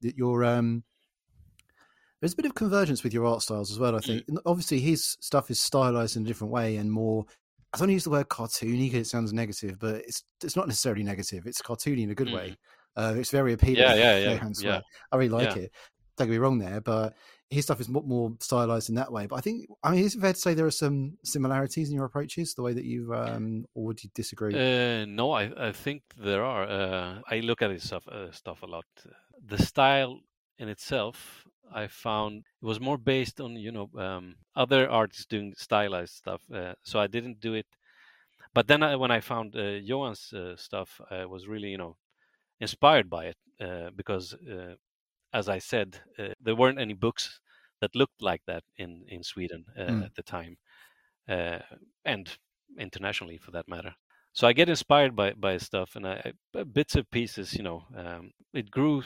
there's a bit of convergence with your art styles as well, I think. Obviously, his stuff is stylized in a different way and more. I don't use the word cartoony because it sounds negative, but it's not necessarily negative. It's cartoony in a good way. It's very appealing. Yeah. I really like it. Don't get me wrong there, but his stuff is more stylized in that way. But I mean, is it fair to say there are some similarities in your approaches, the way that you, or would you disagree? No, I think there are. I look at his stuff a lot. The style in itself, I found it was more based on other artists doing stylized stuff, so I didn't do it. But then when I found Johan's stuff, I was really inspired by it, because as I said, there weren't any books that looked like that in Sweden at the time, and internationally for that matter. So I get inspired by stuff, and bits and pieces, it grew,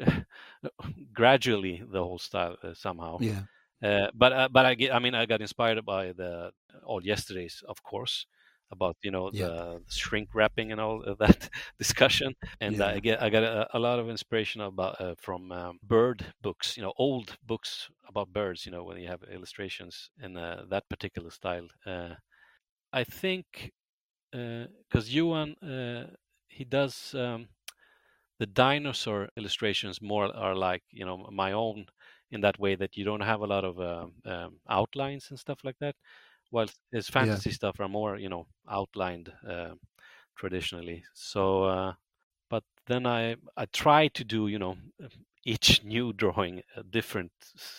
gradually, the whole style somehow. Yeah. But I got inspired by the All Yesterdays, of course, about the shrink wrapping and all of that discussion. And I got a lot of inspiration about from bird books, old books about birds, when you have illustrations in that particular style. I think because Johan, he does the dinosaur illustrations more are like my own, in that way that you don't have a lot of outlines and stuff like that, while his fantasy stuff are more outlined traditionally. So but then I try to do each new drawing different,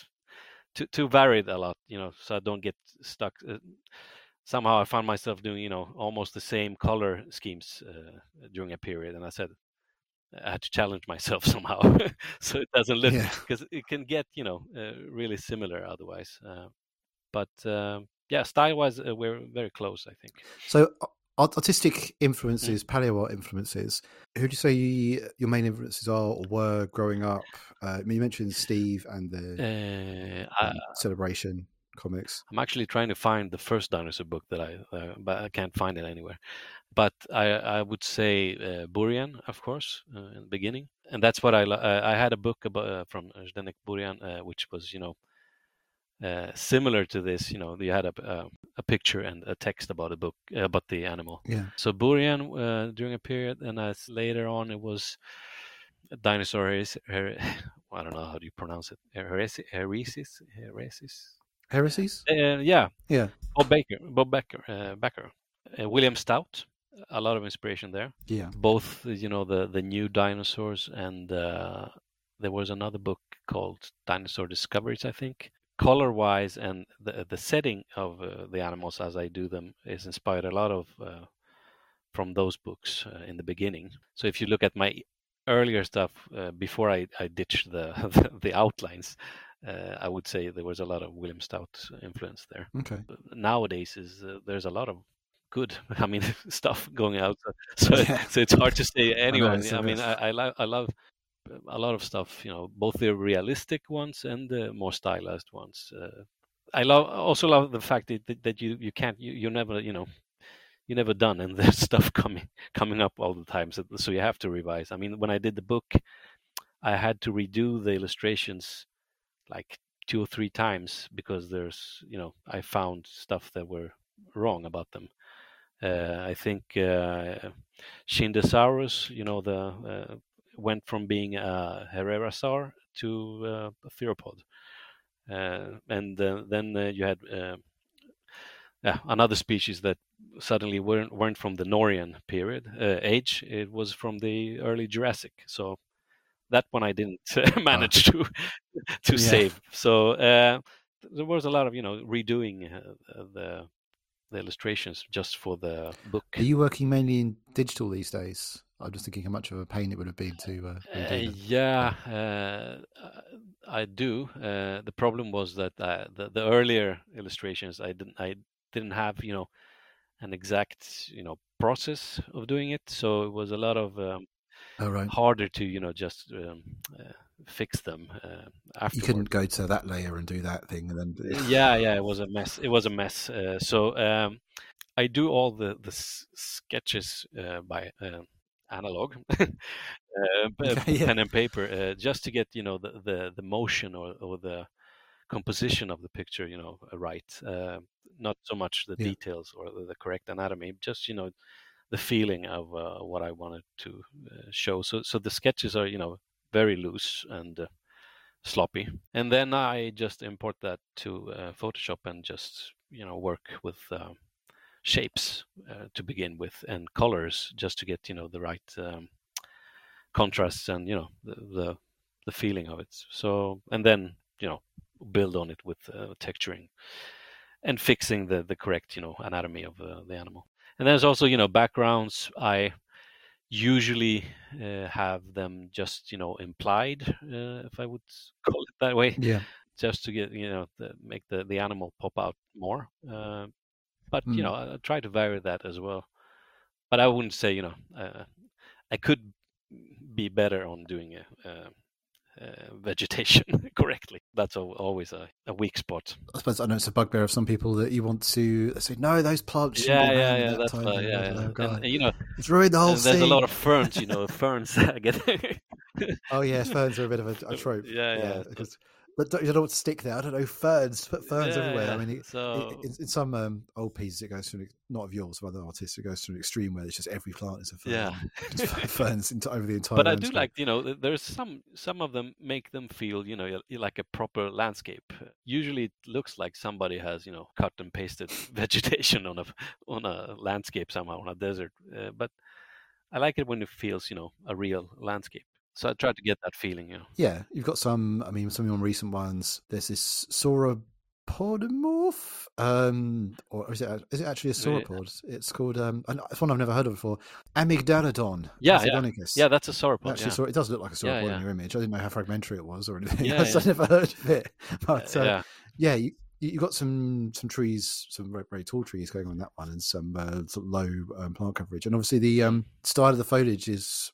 to vary it a lot, so I don't get stuck. Somehow I found myself doing, almost the same color schemes during a period, and I said I had to challenge myself somehow, so it doesn't look, because it can get, really similar otherwise. But yeah, style-wise, we're very close, I think. So artistic influences, paleo art influences. Who do you say your main influences are or were growing up? You mentioned Steve and the Celebration comics. I'm actually trying to find the first dinosaur book that but I can't find it anywhere. But I would say Burian, of course, in the beginning, and that's what I had a book about from Zdenek Burian, which was similar to this. You had a picture and a text about a book about the animal. Yeah. So Burian during a period, and as later on it was dinosaur. I don't know how do you pronounce it. Heresies. Yeah. Bob Becker. William Stout. A lot of inspiration there. Yeah. Both, the new dinosaurs, and there was another book called Dinosaur Discoveries, I think. Color-wise and the setting of the animals as I do them is inspired a lot of from those books in the beginning. So if you look at my earlier stuff before I ditched the outlines, I would say there was a lot of William Stout influence there. Okay. Nowadays there's a lot of good, stuff going out. So it's hard to say anyone. I love a lot of stuff, both the realistic ones and the more stylized ones. I also love the fact that you can't, you're never, you're never done, and there's stuff coming up all the time. So you have to revise. When I did the book, I had to redo the illustrations like 2 or 3 times because there's, I found stuff that were wrong about them. I think Shindosaurus, went from being a Herrerasaur to a theropod, and then you had another species that suddenly weren't from the Norian period age. It was from the early Jurassic. So that one I didn't manage to save. So there was a lot of redoing the illustrations just for the book. Are you working mainly in digital these days? I'm just thinking how much of a pain it would have been to I do. The problem was that the earlier illustrations I didn't have an exact process of doing it, so it was a lot of harder to just fix them afterwards. You couldn't go to that layer and do that thing, and then it was a mess. So I do all the sketches by analog, pen and paper, just to get the motion or the composition of the picture right. Not so much the details or the correct anatomy, just the feeling of what I wanted to show. So the sketches are very loose and sloppy, and then I just import that to Photoshop and just work with shapes to begin with, and colors, just to get the right contrasts and the feeling of it. So, and then build on it with texturing and fixing the correct anatomy of the animal. And there's also backgrounds. I usually have them just implied, if I would call it that way, just to get make the animal pop out more. But I try to vary that as well. But I wouldn't say I could be better on doing vegetation correctly. That's always a weak spot. I suppose I know it's a bugbear of some people that you want to say, no, those plants shouldn't be around that's time. And, it's ruined the whole scene. There's a lot of ferns, ferns. Oh yeah, ferns are a bit of a trope. But you don't know what to stick there. I don't know, ferns. Put ferns everywhere. In some old pieces, it goes through, not of yours, of other artists, it goes through an extreme where it's just every plant is a fern. Yeah, just ferns over the entire. But landscape. I do like, there's some of them make them feel, like a proper landscape. Usually, it looks like somebody has, cut and pasted vegetation on a landscape somehow, on a desert. But I like it when it feels, a real landscape. So I try to get that feeling, Yeah, you've got some. Some of your recent ones. There's this sauropodomorph, or is it actually a sauropod? It's called. It's one I've never heard of before. Amygdalodon. Yeah, that's a sauropod. Actually, it does look like a sauropod in your image. I didn't know how fragmentary it was or anything. Yeah, I never heard of it. But you got some trees, some very, very tall trees going on that one, and some sort of low plant coverage. And obviously, the style of the foliage is.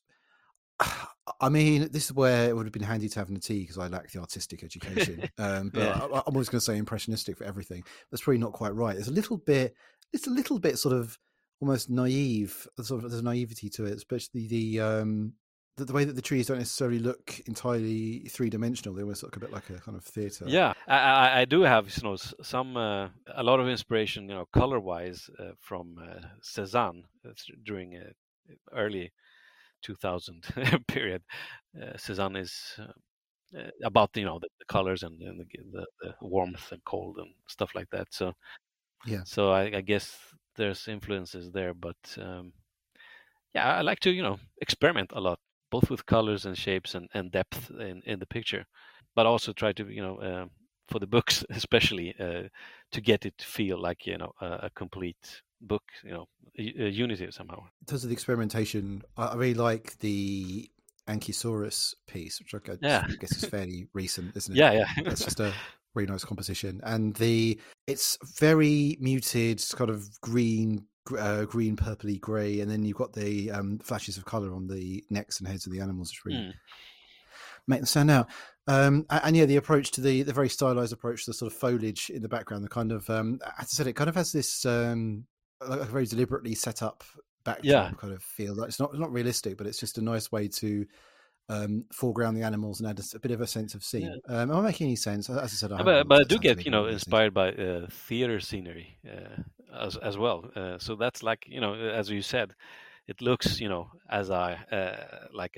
I mean, this is where it would have been handy to have an tea because I lack the artistic education. But Yeah. I'm always going to say impressionistic for everything. That's probably not quite right. It's a little bit sort of almost naive. Sort of, there's naivety to it, especially the way that the trees don't necessarily look entirely three-dimensional. They almost look a bit like a kind of theatre. Yeah, I do have some a lot of inspiration, color-wise from Cézanne during early 2000 period. Cézanne is about the colors and the warmth and cold and stuff like that. So Yeah. So I guess there's influences there, but yeah, I like to experiment a lot, both with colors and shapes and depth in the picture, but also try to for the books especially to get it to feel like a complete book, a unity somehow. In terms of the experimentation, I really like the Ankylosaurus piece, which I guess is fairly recent, isn't it? Yeah. That's just a really nice composition, and it's very muted, kind of green, purpley grey, and then you've got the flashes of colour on the necks and heads of the animals, which really make them stand out. And yeah, the approach to the very stylized approach to the sort of foliage in the background, the kind of as I said, it kind of has this like a very deliberately set up backdrop kind of feel. Like it's not realistic, but it's just a nice way to foreground the animals and add a bit of a sense of scene. Am I making any sense? As I said, but I do get inspired by theater scenery as well. So that's like as you said, it looks as like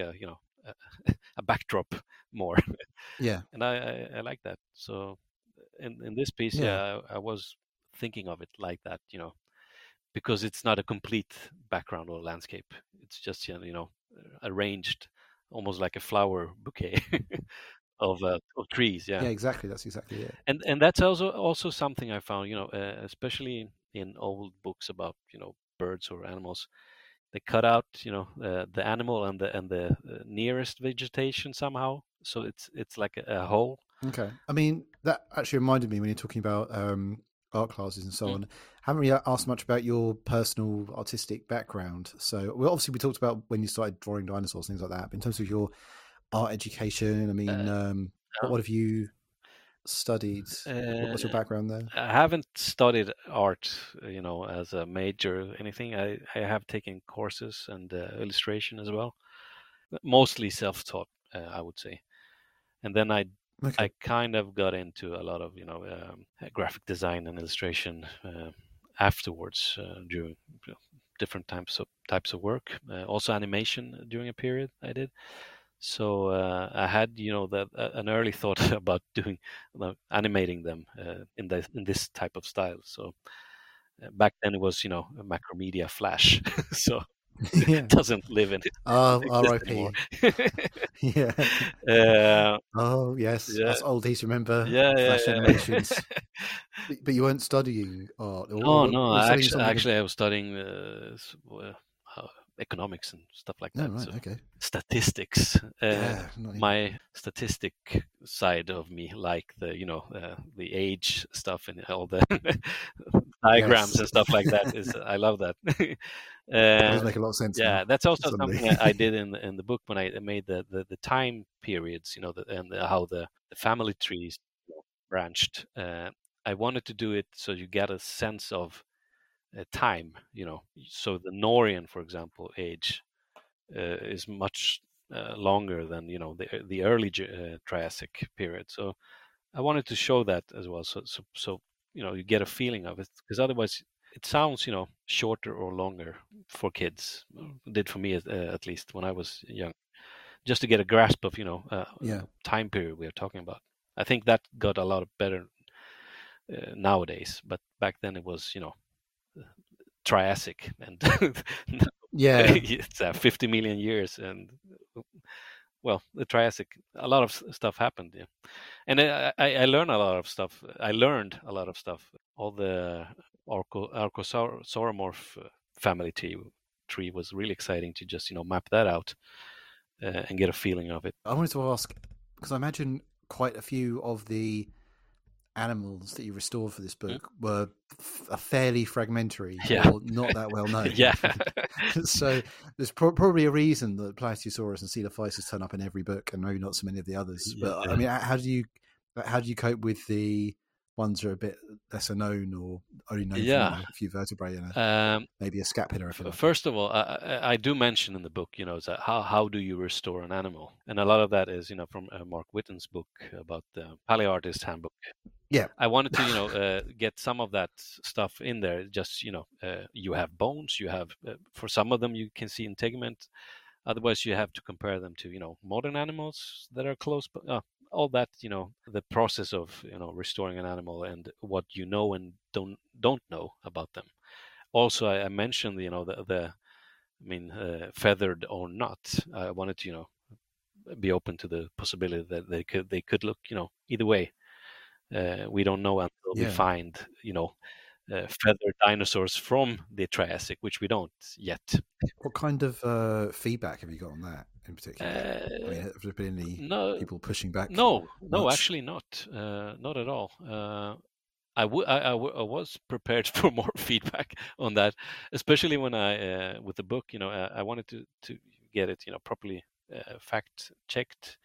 a backdrop more. Yeah, and I like that. So in this piece, I was thinking of it like that, because it's not a complete background or landscape. It's just arranged almost like a flower bouquet of trees. Yeah, exactly. That's exactly it. And that's also something I found, especially in old books about birds or animals. They cut out the animal and the nearest vegetation somehow, so it's like a whole. Okay, I mean that actually reminded me when you're talking about art classes and so on. I haven't really asked much about your personal artistic background. So, well, obviously we talked about when you started drawing dinosaurs, things like that. But in terms of your art education, I mean, what have you studied? What's your background there? I haven't studied art, as a major or anything. I have taken courses and illustration as well, mostly self-taught, I would say. And then I kind of got into a lot of graphic design and illustration afterwards during different types of work. Also animation during a period I did. So I had an early thought about doing animating them in this type of style. So back then it was a Macromedia Flash. So it doesn't live in it. Oh, R.I.P. Yeah. Oh yes, that's old days. Remember? Flash animations. But you weren't studying art. No. Actually, I was studying economics and stuff like that. Right, so okay. Statistics. My statistic side of me, like the age stuff and all the diagrams and stuff like that. I love that. It does make a lot of sense. Yeah, that's also something I did in the book when I made the time periods, and how the family trees branched. I wanted to do it so you get a sense of time, so the Norian, for example, age is much longer than the early Triassic period. So I wanted to show that as well, so you get a feeling of it, because otherwise it sounds shorter or longer for kids. It did for me at least when I was young, just to get a grasp of time period we are talking about. I think that got a lot better nowadays, but back then it was Triassic, and it's 50 million years, and well, the Triassic, a lot of stuff happened. Yeah, and I learned a lot of stuff. All the Archosauromorph family tree was really exciting to just map that out and get a feeling of it. I wanted to ask, because I imagine quite a few of the animals that you restored for this book were fairly fragmentary Yeah. or not that well known. Yeah. So there's probably a reason that Plateosaurus and Coelophysis turn up in every book, and maybe not so many of the others. But Yeah. I mean, how do you cope with the ones that are a bit lesser known or only known from a few vertebrae and maybe a scapula? First of all, I do mention in the book, that how do you restore an animal, and a lot of that is from Mark Whitten's book about the Paleoartist Handbook. Yeah, I wanted to get some of that stuff in there. Just you have bones, you have for some of them you can see integument. Otherwise, you have to compare them to modern animals that are close, but all that the process of restoring an animal and what you know and don't know about them. Also, I mentioned feathered or not. I wanted to be open to the possibility that they could look either way. We don't know until we find feathered dinosaurs from the Triassic, which we don't yet. What kind of feedback have you got on that in particular? Have there been any people pushing back? No, actually not. Not at all. I was prepared for more feedback on that, especially when I with the book. I wanted to get it properly fact checked,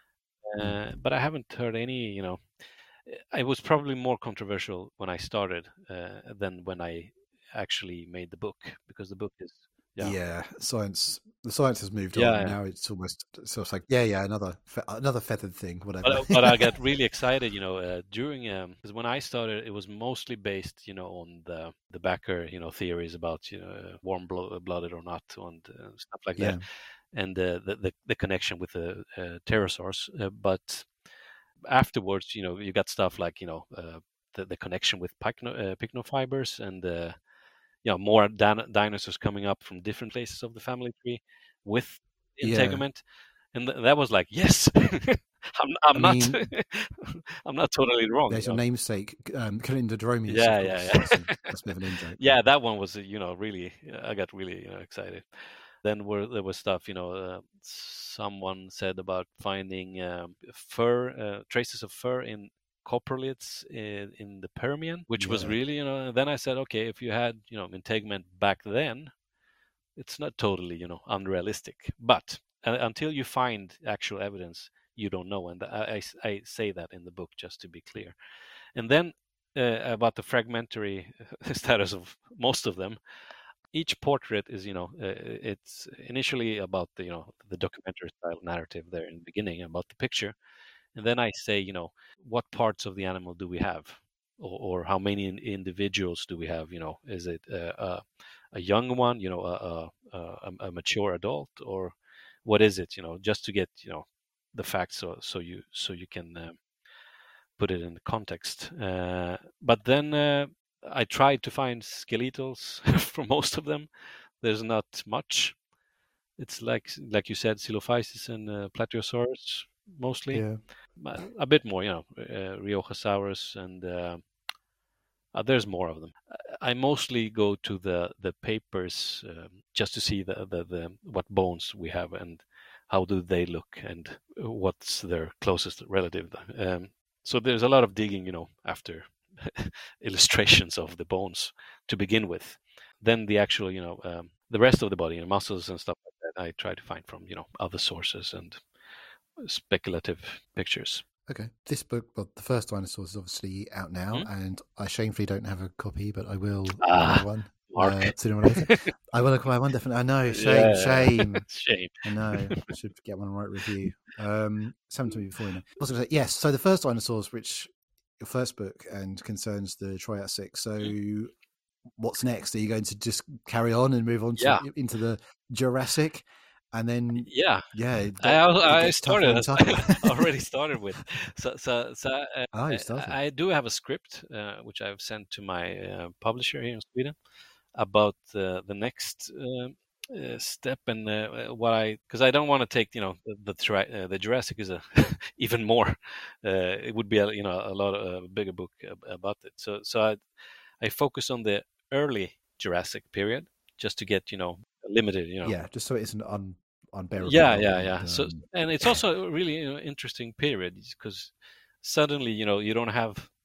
but I haven't heard any. It was probably more controversial when I started than when I actually made the book, because the book is science. The science has moved on. Now it's almost sort of like another feathered thing, whatever. But I got really excited, during because when I started, it was mostly based, on the Backer, theories about warm blooded or not and stuff like that, and the connection with the pterosaurs, but afterwards, you got stuff like the connection with pycnofibers and more dinosaurs coming up from different places of the family tree with integument, and that was like, yes, I'm not I'm not totally wrong. There's your namesake, Calindrodromius. Yeah. That's a bit of an in-joke. Yeah, that one was really. I got really excited. Then there was stuff, someone said about finding fur, traces of fur in coprolids in the Permian, which was really, then I said, okay, if you had, integument back then, it's not totally, unrealistic. But until you find actual evidence, you don't know. And I say that in the book just to be clear. And then about the fragmentary status of most of them, each portrait is, it's initially about the documentary style narrative there in the beginning about the picture. And then I say, what parts of the animal do we have? Or how many individuals do we have? Is it a young one, a mature adult, or what is it? Just to get, the facts so you can put it in the context. But then I tried to find skeletals for most of them. There's not much. It's like you said, Coelophysis and Plateosaurus mostly. Yeah. A bit more, Riojasaurus, and there's more of them. I mostly go to the papers just to see the what bones we have and how do they look and what's their closest relative. So there's a lot of digging, after illustrations of the bones to begin with. Then the actual, the rest of the body, muscles and stuff like that, I try to find from, other sources and speculative pictures. Okay. This book, well, The First Dinosaurs, is obviously out now, and I shamefully don't have a copy, but I will buy one. Sooner or later. I will acquire one, definitely. I know, shame. Shame. I know. I should get one and write review. Something to me before, Yes, so The First Dinosaurs, which your first book and concerns the Triassic. So what's next? Are you going to just carry on and move on into the Jurassic? And then I started. I already started with. You started. I do have a script which I've sent to my publisher here in Sweden about the next step and because I don't want to take the Jurassic is a even more. It would be a lot of a bigger book about it. So I focus on the early Jurassic period just to get limited, just so it isn't unbearable. Yeah. So, and it's also a really interesting period because suddenly, you don't have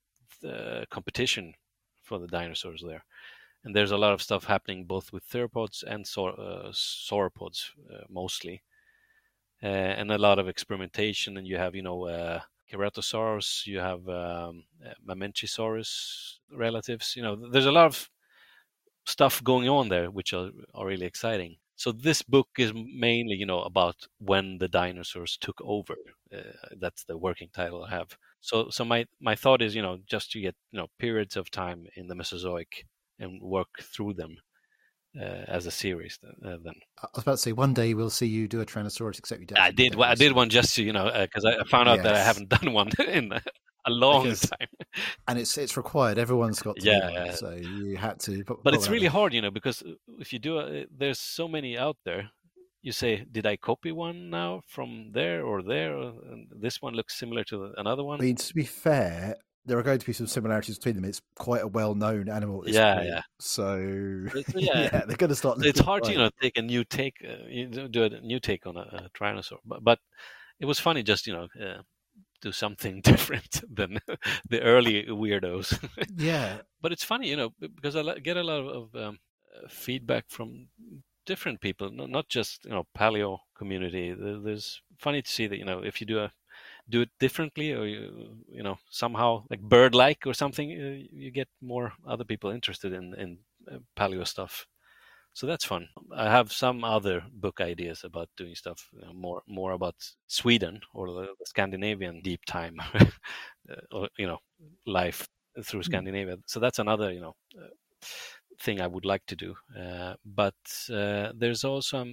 competition for the dinosaurs there. And there's a lot of stuff happening both with theropods and sauropods mostly, and a lot of experimentation. And you have, Ceratosaurus, you have Mamenchisaurus relatives. There's a lot of stuff going on there, which are really exciting. So this book is mainly, about when the dinosaurs took over. That's the working title I have. So my thought is, just to get, periods of time in the Mesozoic and work through them as a series. Then I was about to say, one day we'll see you do a Tyrannosaurus, except you don't. I did one just to, because I found out that I haven't done one in a long time. And it's required. Everyone's got to do one, so you had to. But it's really hard, because if you do, there's so many out there. You say, did I copy one now from there or there? And this one looks similar to another one. I mean, to be fair, there are going to be some similarities between them. It's quite a well-known animal at this point. So they're going to start. It's hard to take a new take, do a new take on a Tyrannosaur. But it was funny just do something different than the early weirdos. Yeah, but it's funny, because I get a lot of feedback from different people, not just paleo community. There's funny to see that if you do it differently, or somehow like bird-like or something, you get more other people interested in paleo stuff. So that's fun. I have some other book ideas about doing stuff more about Sweden or the Scandinavian deep time, or life through Scandinavia. So that's another thing I would like to do. But there's also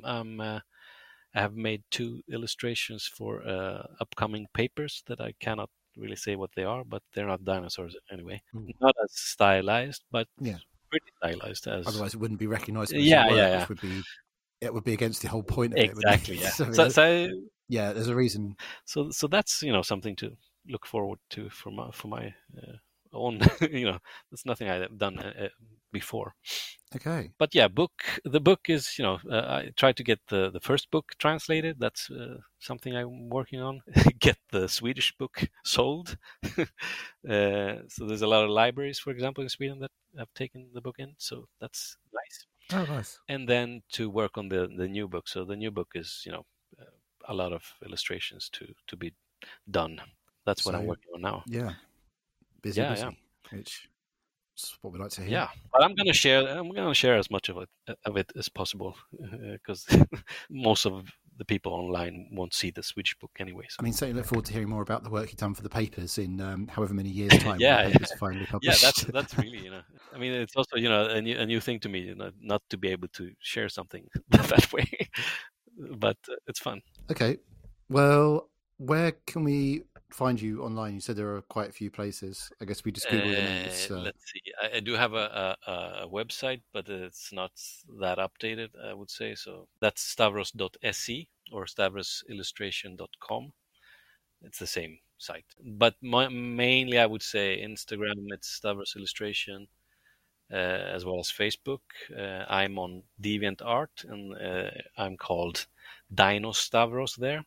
I have made 2 illustrations for upcoming papers that I cannot really say what they are, but they're not dinosaurs anyway. Not as stylized, but pretty stylized. Otherwise, it wouldn't be recognized. Yeah. It would be against the whole point of exactly, it. Exactly. Yeah. So there's a reason. So that's something to look forward to for my own. That's nothing I've done before. Okay. But yeah, the book is, I tried to get the first book translated. That's something I'm working on. Get the Swedish book sold. So there's a lot of libraries, for example, in Sweden that have taken the book in. So that's nice. Oh, nice. And then to work on the new book. So the new book is, a lot of illustrations to be done. That's what I'm working on now. Yeah. Busy. Which is what we like to hear. Yeah, but I'm gonna share as much of it as possible, because most of the people online won't see the Swedish book anyway. So. I mean, certainly look forward to hearing more about the work you've done for the papers in however many years' time. The papers are finally published. Yeah, that's really, I mean, it's also a new thing to me, not to be able to share something that way, but it's fun. Okay, well, where can we find you online? You said there are quite a few places. I guess we just Google your name. Let's see. I do have a website, but it's not that updated, I would say. So that's stavros.se or stavrosillustration.com. It's the same site. But mainly, I would say Instagram, it's Stavros Illustration, as well as Facebook. I'm on DeviantArt, and I'm called Dino Stavros there.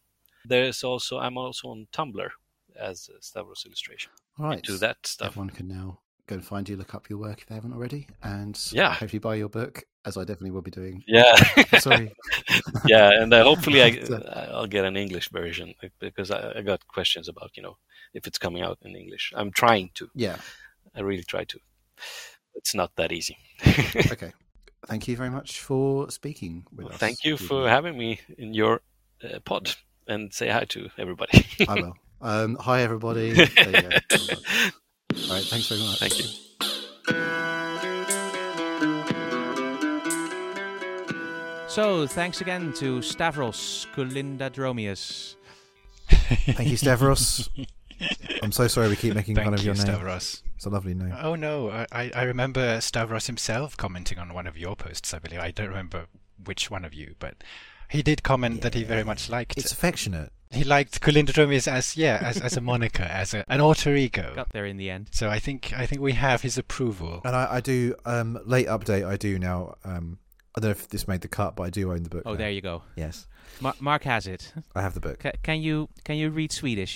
I'm also on Tumblr as Stavros Illustration. All right. Do that stuff. Everyone can now go and find you, look up your work if they haven't already, and hopefully buy your book, as I definitely will be doing. Yeah. Sorry. Yeah, and hopefully I'll get an English version, because I got questions about, if it's coming out in English. I'm trying to. Yeah. I really try to. It's not that easy. Okay. Thank you very much for speaking with us. Thank you for having me in your pod, and say hi to everybody. I will. Hi, everybody. There you go. All right. Thanks very much. Thank you. So, thanks again to Stavros Kulindadromius. Thank you, Stavros. I'm so sorry we keep making fun of your name. Stavros. It's a lovely name. Oh no, I remember Stavros himself commenting on one of your posts, I believe. I don't remember which one of you, but he did comment that he very much liked It's affectionate. He liked Kulindadromius as a moniker, as an alter ego. Got there in the end. So I think we have his approval. And I do, late update, I do now, I don't know if this made the cut, but I do own the book Oh, now. there you go. Yes. Mark has it. I have the book. Can you read Swedish?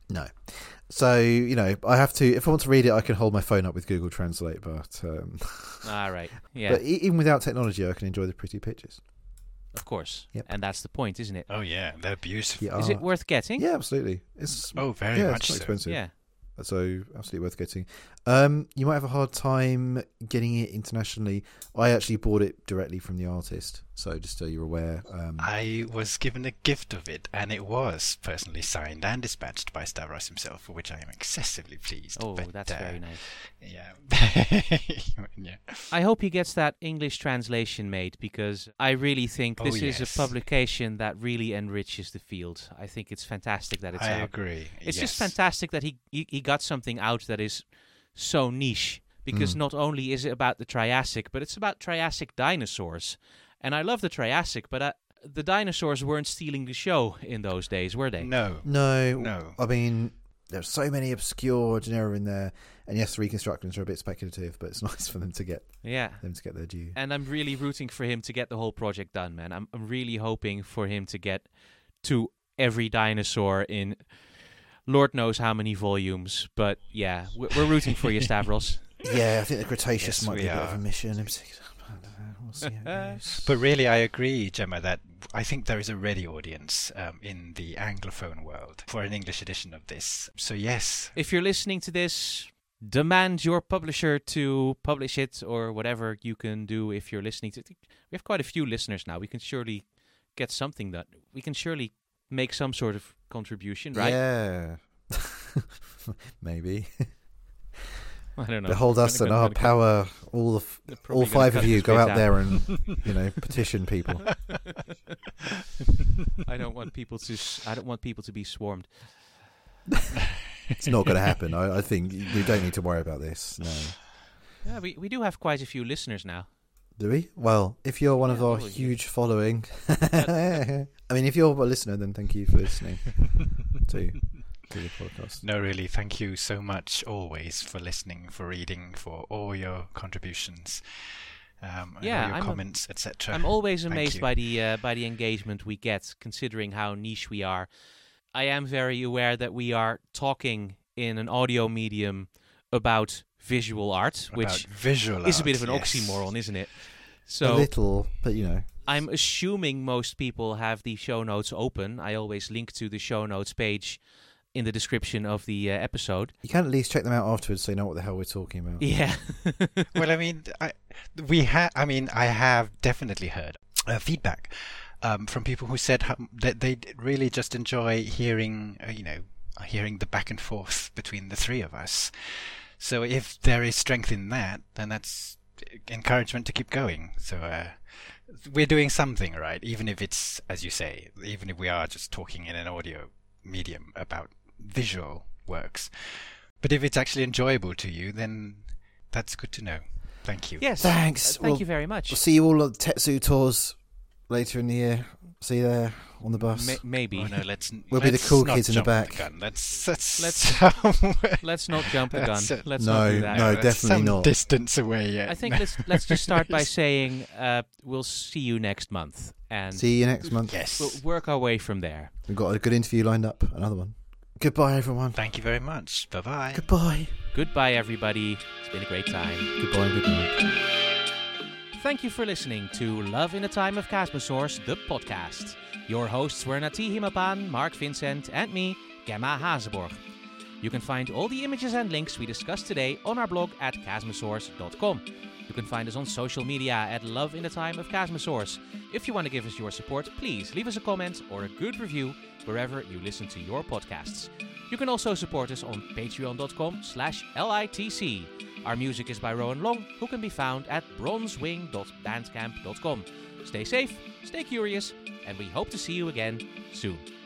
No. So, I have to, if I want to read it, I can hold my phone up with Google Translate, but... All right. Yeah. But even without technology, I can enjoy the pretty pictures. Of course. Yep. And that's the point, isn't it? Oh yeah, they're beautiful. Yeah. Is it worth getting? Yeah, absolutely. It's Very much it's not so. expensive. Yeah. So absolutely worth getting. You might have a hard time getting it internationally. I actually bought it directly from the artist, so just so you're aware. I was given a gift of it, and it was personally signed and dispatched by Stavros himself, for which I am excessively pleased. Oh, but, that's very nice. Yeah. Yeah. I hope he gets that English translation made, because I really think this is yes. a publication that really enriches the field. I think it's fantastic that it's I out. agree. It's just yes. fantastic that he got something out that is so niche, because not only is it about the Triassic, but it's about Triassic dinosaurs. And I love the Triassic, but the dinosaurs weren't stealing the show in those days, were they? No. I mean, there's so many obscure genera in there, and yes, the reconstructions are a bit speculative, but it's nice for them to get their due. And I'm really rooting for him to get the whole project done, man. I'm really hoping for him to get to every dinosaur in Lord knows how many volumes. But yeah, we're rooting for you, Stavros. Yeah, I think the Cretaceous Yes, might be we a bit of are. a mission in particular. We'll see how it goes. But really, I agree, Gemma, that I think there is a ready audience in the Anglophone world for an English edition of this. So yes. If you're listening to this, demand your publisher to publish it, or whatever you can do if you're listening to it. We have quite a few listeners now. We can surely get something done. We can surely make some sort of contribution, right? Yeah. Maybe. I don't know. Behold us and our power. All five of you go out there and petition people. I don't want people to be swarmed. It's not going to happen. I think we don't need to worry about this. No. Yeah, we do have quite a few listeners now. Do we? Well, if you're one of our probably. huge following, I mean, if you're a listener, then thank you for listening to the podcast. No, really, thank you so much always for listening, for reading, for all your contributions, and all your comments, etc. I'm always Thank amazed you. by the engagement we get, considering how niche we are. I am very aware that we are talking in an audio medium about visual art, which is a bit of an oxymoron, isn't it? So a little, but I'm assuming most people have the show notes open. I always link to the show notes page in the description of the episode. You can at least check them out afterwards so you know what the hell we're talking about. Yeah. Well, I mean, I have definitely heard feedback from people who said that they really just enjoy hearing the back and forth between the three of us. So if there is strength in that, then that's encouragement to keep going. So we're doing something right, even if it's, as you say, even if we are just talking in an audio medium about visual works. But if it's actually enjoyable to you, then that's good to know. Thank you. Yes. Thanks. Thank you very much. We'll see you all at the Tetsu tours later in the year. See you there on the bus. Maybe. Oh, no, We'll be the cool not kids in the jump back. gun. Let's Let's not jump the gun. That's Let's not do that. No, that's definitely some not. distance away yet. I think let's just start by saying we'll see you next month, and See you next month. Yes. we'll work our way from there. We've got a good interview lined up. Another one. Goodbye, everyone. Thank you very much. Bye-bye. Goodbye. Goodbye, everybody. It's been a great time. Goodbye and good night. Thank you for listening to Love in a Time of Chasmosaurs, the podcast. Your hosts were Nati Himapan, Mark Vincent, and me, Gemma Hazeborg. You can find all the images and links we discussed today on our blog at chasmosaurs.com. You can find us on social media at Love in a Time of Chasmosaurs. If you want to give us your support, please leave us a comment or a good review wherever you listen to your podcasts. You can also support us on patreon.com/LITC. Our music is by Rowan Long, who can be found at bronzewing.bandcamp.com. Stay safe, stay curious, and we hope to see you again soon.